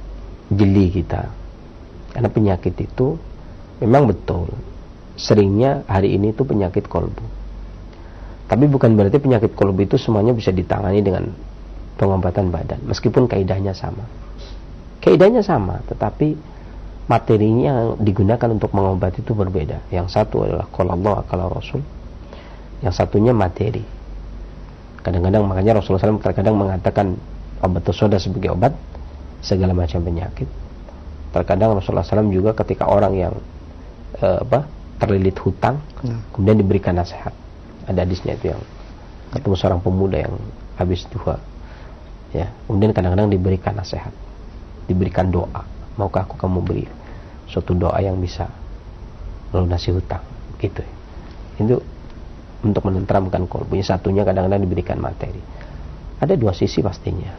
jeli kita. Karena penyakit itu memang betul seringnya hari ini itu penyakit kolbu. Tapi bukan berarti penyakit kolbu itu semuanya bisa ditangani dengan pengobatan badan, meskipun kaidahnya sama. Kaidahnya sama, tetapi materinya yang digunakan untuk mengobati itu berbeda. Yang satu adalah qala Allah qala Rasul, yang satunya materi. Kadang-kadang makanya Rasulullah shallallahu alaihi wasallam terkadang mengatakan obat soda sebagai obat segala macam penyakit. Terkadang Rasulullah shallallahu alaihi wasallam juga ketika orang yang eh, apa terlilit hutang, hmm. kemudian diberikan nasihat. Ada hadisnya itu yang ketemu seorang pemuda yang habis duha, ya, kemudian kadang-kadang diberikan nasihat, diberikan doa, maukah aku kamu beri suatu doa yang bisa melunasi hutang, gitu. Itu untuk menenteramkan kolbu. Satunya kadang-kadang diberikan materi. Ada dua sisi pastinya,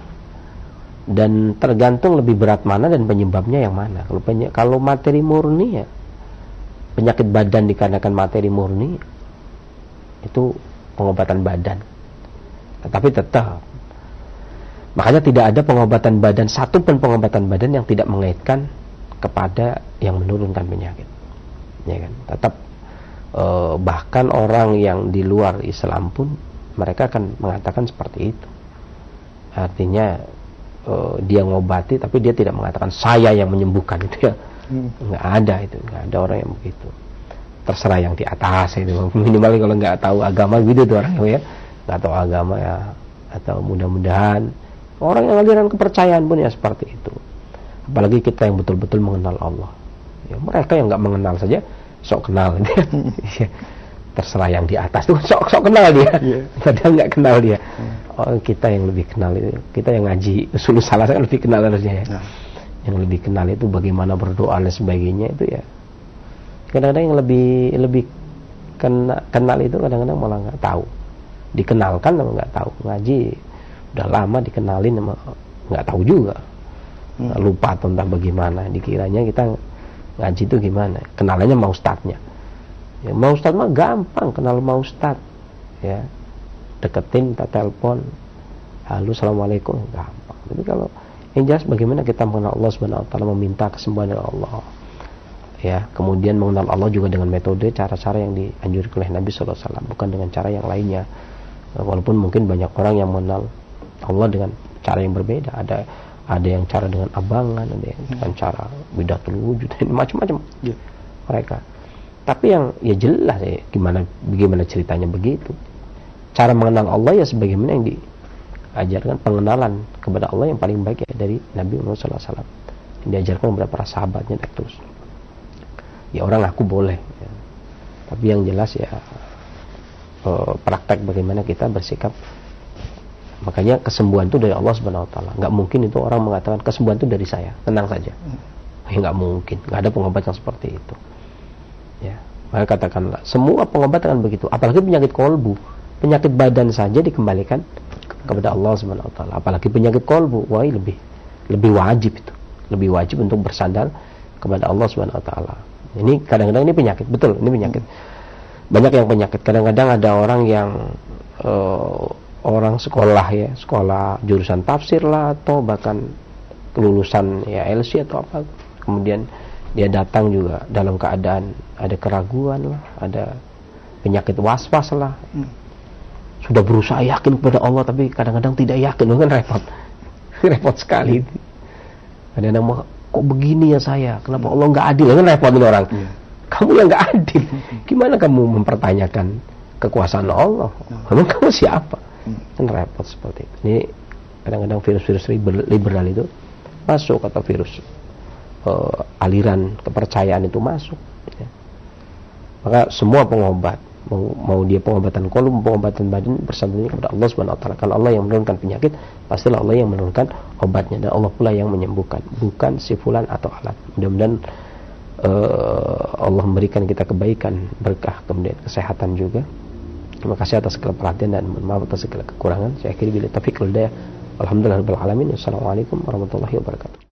dan tergantung lebih berat mana dan penyebabnya yang mana. Kalau peny- kalau materi murni, ya penyakit badan dikarenakan materi murni, itu pengobatan badan. Tetapi tetap, makanya tidak ada pengobatan badan, satu pun pengobatan badan yang tidak mengaitkan kepada yang menurunkan penyakit, ya kan? Tetap eh, bahkan orang yang di luar Islam pun mereka akan mengatakan seperti itu. Artinya eh, dia ngobati, tapi dia tidak mengatakan saya yang menyembuhkan, itu ya. hmm. Nggak ada itu, nggak ada orang yang begitu. Terserah yang di atas itu, minimal kalau nggak tahu agama gitu tuh orang ya, nggak tahu agama ya, atau mudah-mudahan orang yang aliran kepercayaan pun ya seperti itu. Apalagi kita yang betul-betul mengenal Allah, ya, mereka yang nggak mengenal saja sok kenal dia. Terserah yang di atas tuh sok sok kenal dia, padahal nggak kenal dia. Oh, kita yang lebih kenal itu, kita yang ngaji usul salah kan lebih kenal harusnya ya. Yang lebih kenal itu bagaimana berdoa dan sebagainya itu ya. Kadang-kadang yang lebih lebih kenal, kenal itu kadang-kadang malah nggak tahu, dikenalkan sama nggak tahu. Ngaji udah lama dikenalin sama nggak tahu juga, hmm. lupa tentang bagaimana. Dikiranya kita ngaji itu gimana, kenalannya mau ustadznya. Ya, mau ustadz mah gampang, kenal mau ustadz, ya deketin, tak telepon, halo assalamualaikum, gampang. Tapi kalau yang jelas bagaimana kita mengenal Allah subhanahu wa taala, meminta kesembuhan dari Allah. Ya, kemudian mengenal Allah juga dengan metode cara-cara yang dianjurkan oleh Nabi shallallahu alaihi wasallam, bukan dengan cara yang lainnya. Walaupun mungkin banyak orang yang mengenal Allah dengan cara yang berbeda. Ada ada yang cara dengan abangan, ada yang dengan cara bidatul wujud, macam-macam yeah. mereka. Tapi yang ya jelas ya gimana bagaimana ceritanya begitu. Cara mengenal Allah ya sebagaimana yang diajarkan pengenalan kepada Allah yang paling baik ya dari Nabi Muhammad shallallahu alaihi wasallam. Yang diajarkan kepada para sahabatnya dan terus. Ya orang aku boleh, ya. Tapi yang jelas ya eh, praktek bagaimana kita bersikap. Makanya kesembuhan itu dari Allah subhanahu wa taala. Nggak mungkin itu orang mengatakan kesembuhan itu dari saya, tenang saja. Ya nggak mungkin, nggak ada pengobat yang seperti itu. Ya, maka katakanlah semua pengobat akan begitu. Apalagi penyakit kolbu, penyakit badan saja dikembalikan kepada Allah subhanahu wa taala. Apalagi penyakit kolbu, wah lebih lebih wajib itu, lebih wajib untuk bersandar kepada Allah subhanahu wa taala. Ini kadang-kadang ini penyakit, betul, ini penyakit. Banyak yang penyakit. Kadang-kadang ada orang yang uh, orang sekolah ya, sekolah jurusan tafsir lah atau bahkan kelulusan ya L C atau apa. Kemudian dia datang juga dalam keadaan ada keraguan lah, ada penyakit was-was lah. Sudah berusaha yakin kepada Allah tapi kadang-kadang tidak yakin, kan repot. Repot sekali. Kadang-kadang kok begini ya saya, kenapa Allah nggak adil, kan repotin orang. Yeah. Kamu yang nggak adil, gimana kamu mempertanyakan kekuasaan Allah? Memang kamu siapa? Kan repot seperti itu. Ini kadang-kadang virus-virus liberal itu masuk, atau virus uh, aliran kepercayaan itu masuk. Ya. Maka semua pengobat, mau, mau dia pengobatan kolbu, pengobatan badan, bersandarnya kepada Allah subhanahu wa taala. Kalau Allah yang menurunkan penyakit, pastilah Allah yang menurunkan obatnya, dan Allah pula yang menyembuhkan, bukan si fulan atau alat. Mudah-mudahan uh, Allah memberikan kita kebaikan, berkah, kemudian kesehatan juga. Terima kasih atas segala perhatian dan maaf atas segala kekurangan. Saya akhiri bila taufiq wal hidayah. Alhamdulillahirabbil alamin. Wassalamualaikum warahmatullahi wabarakatuh.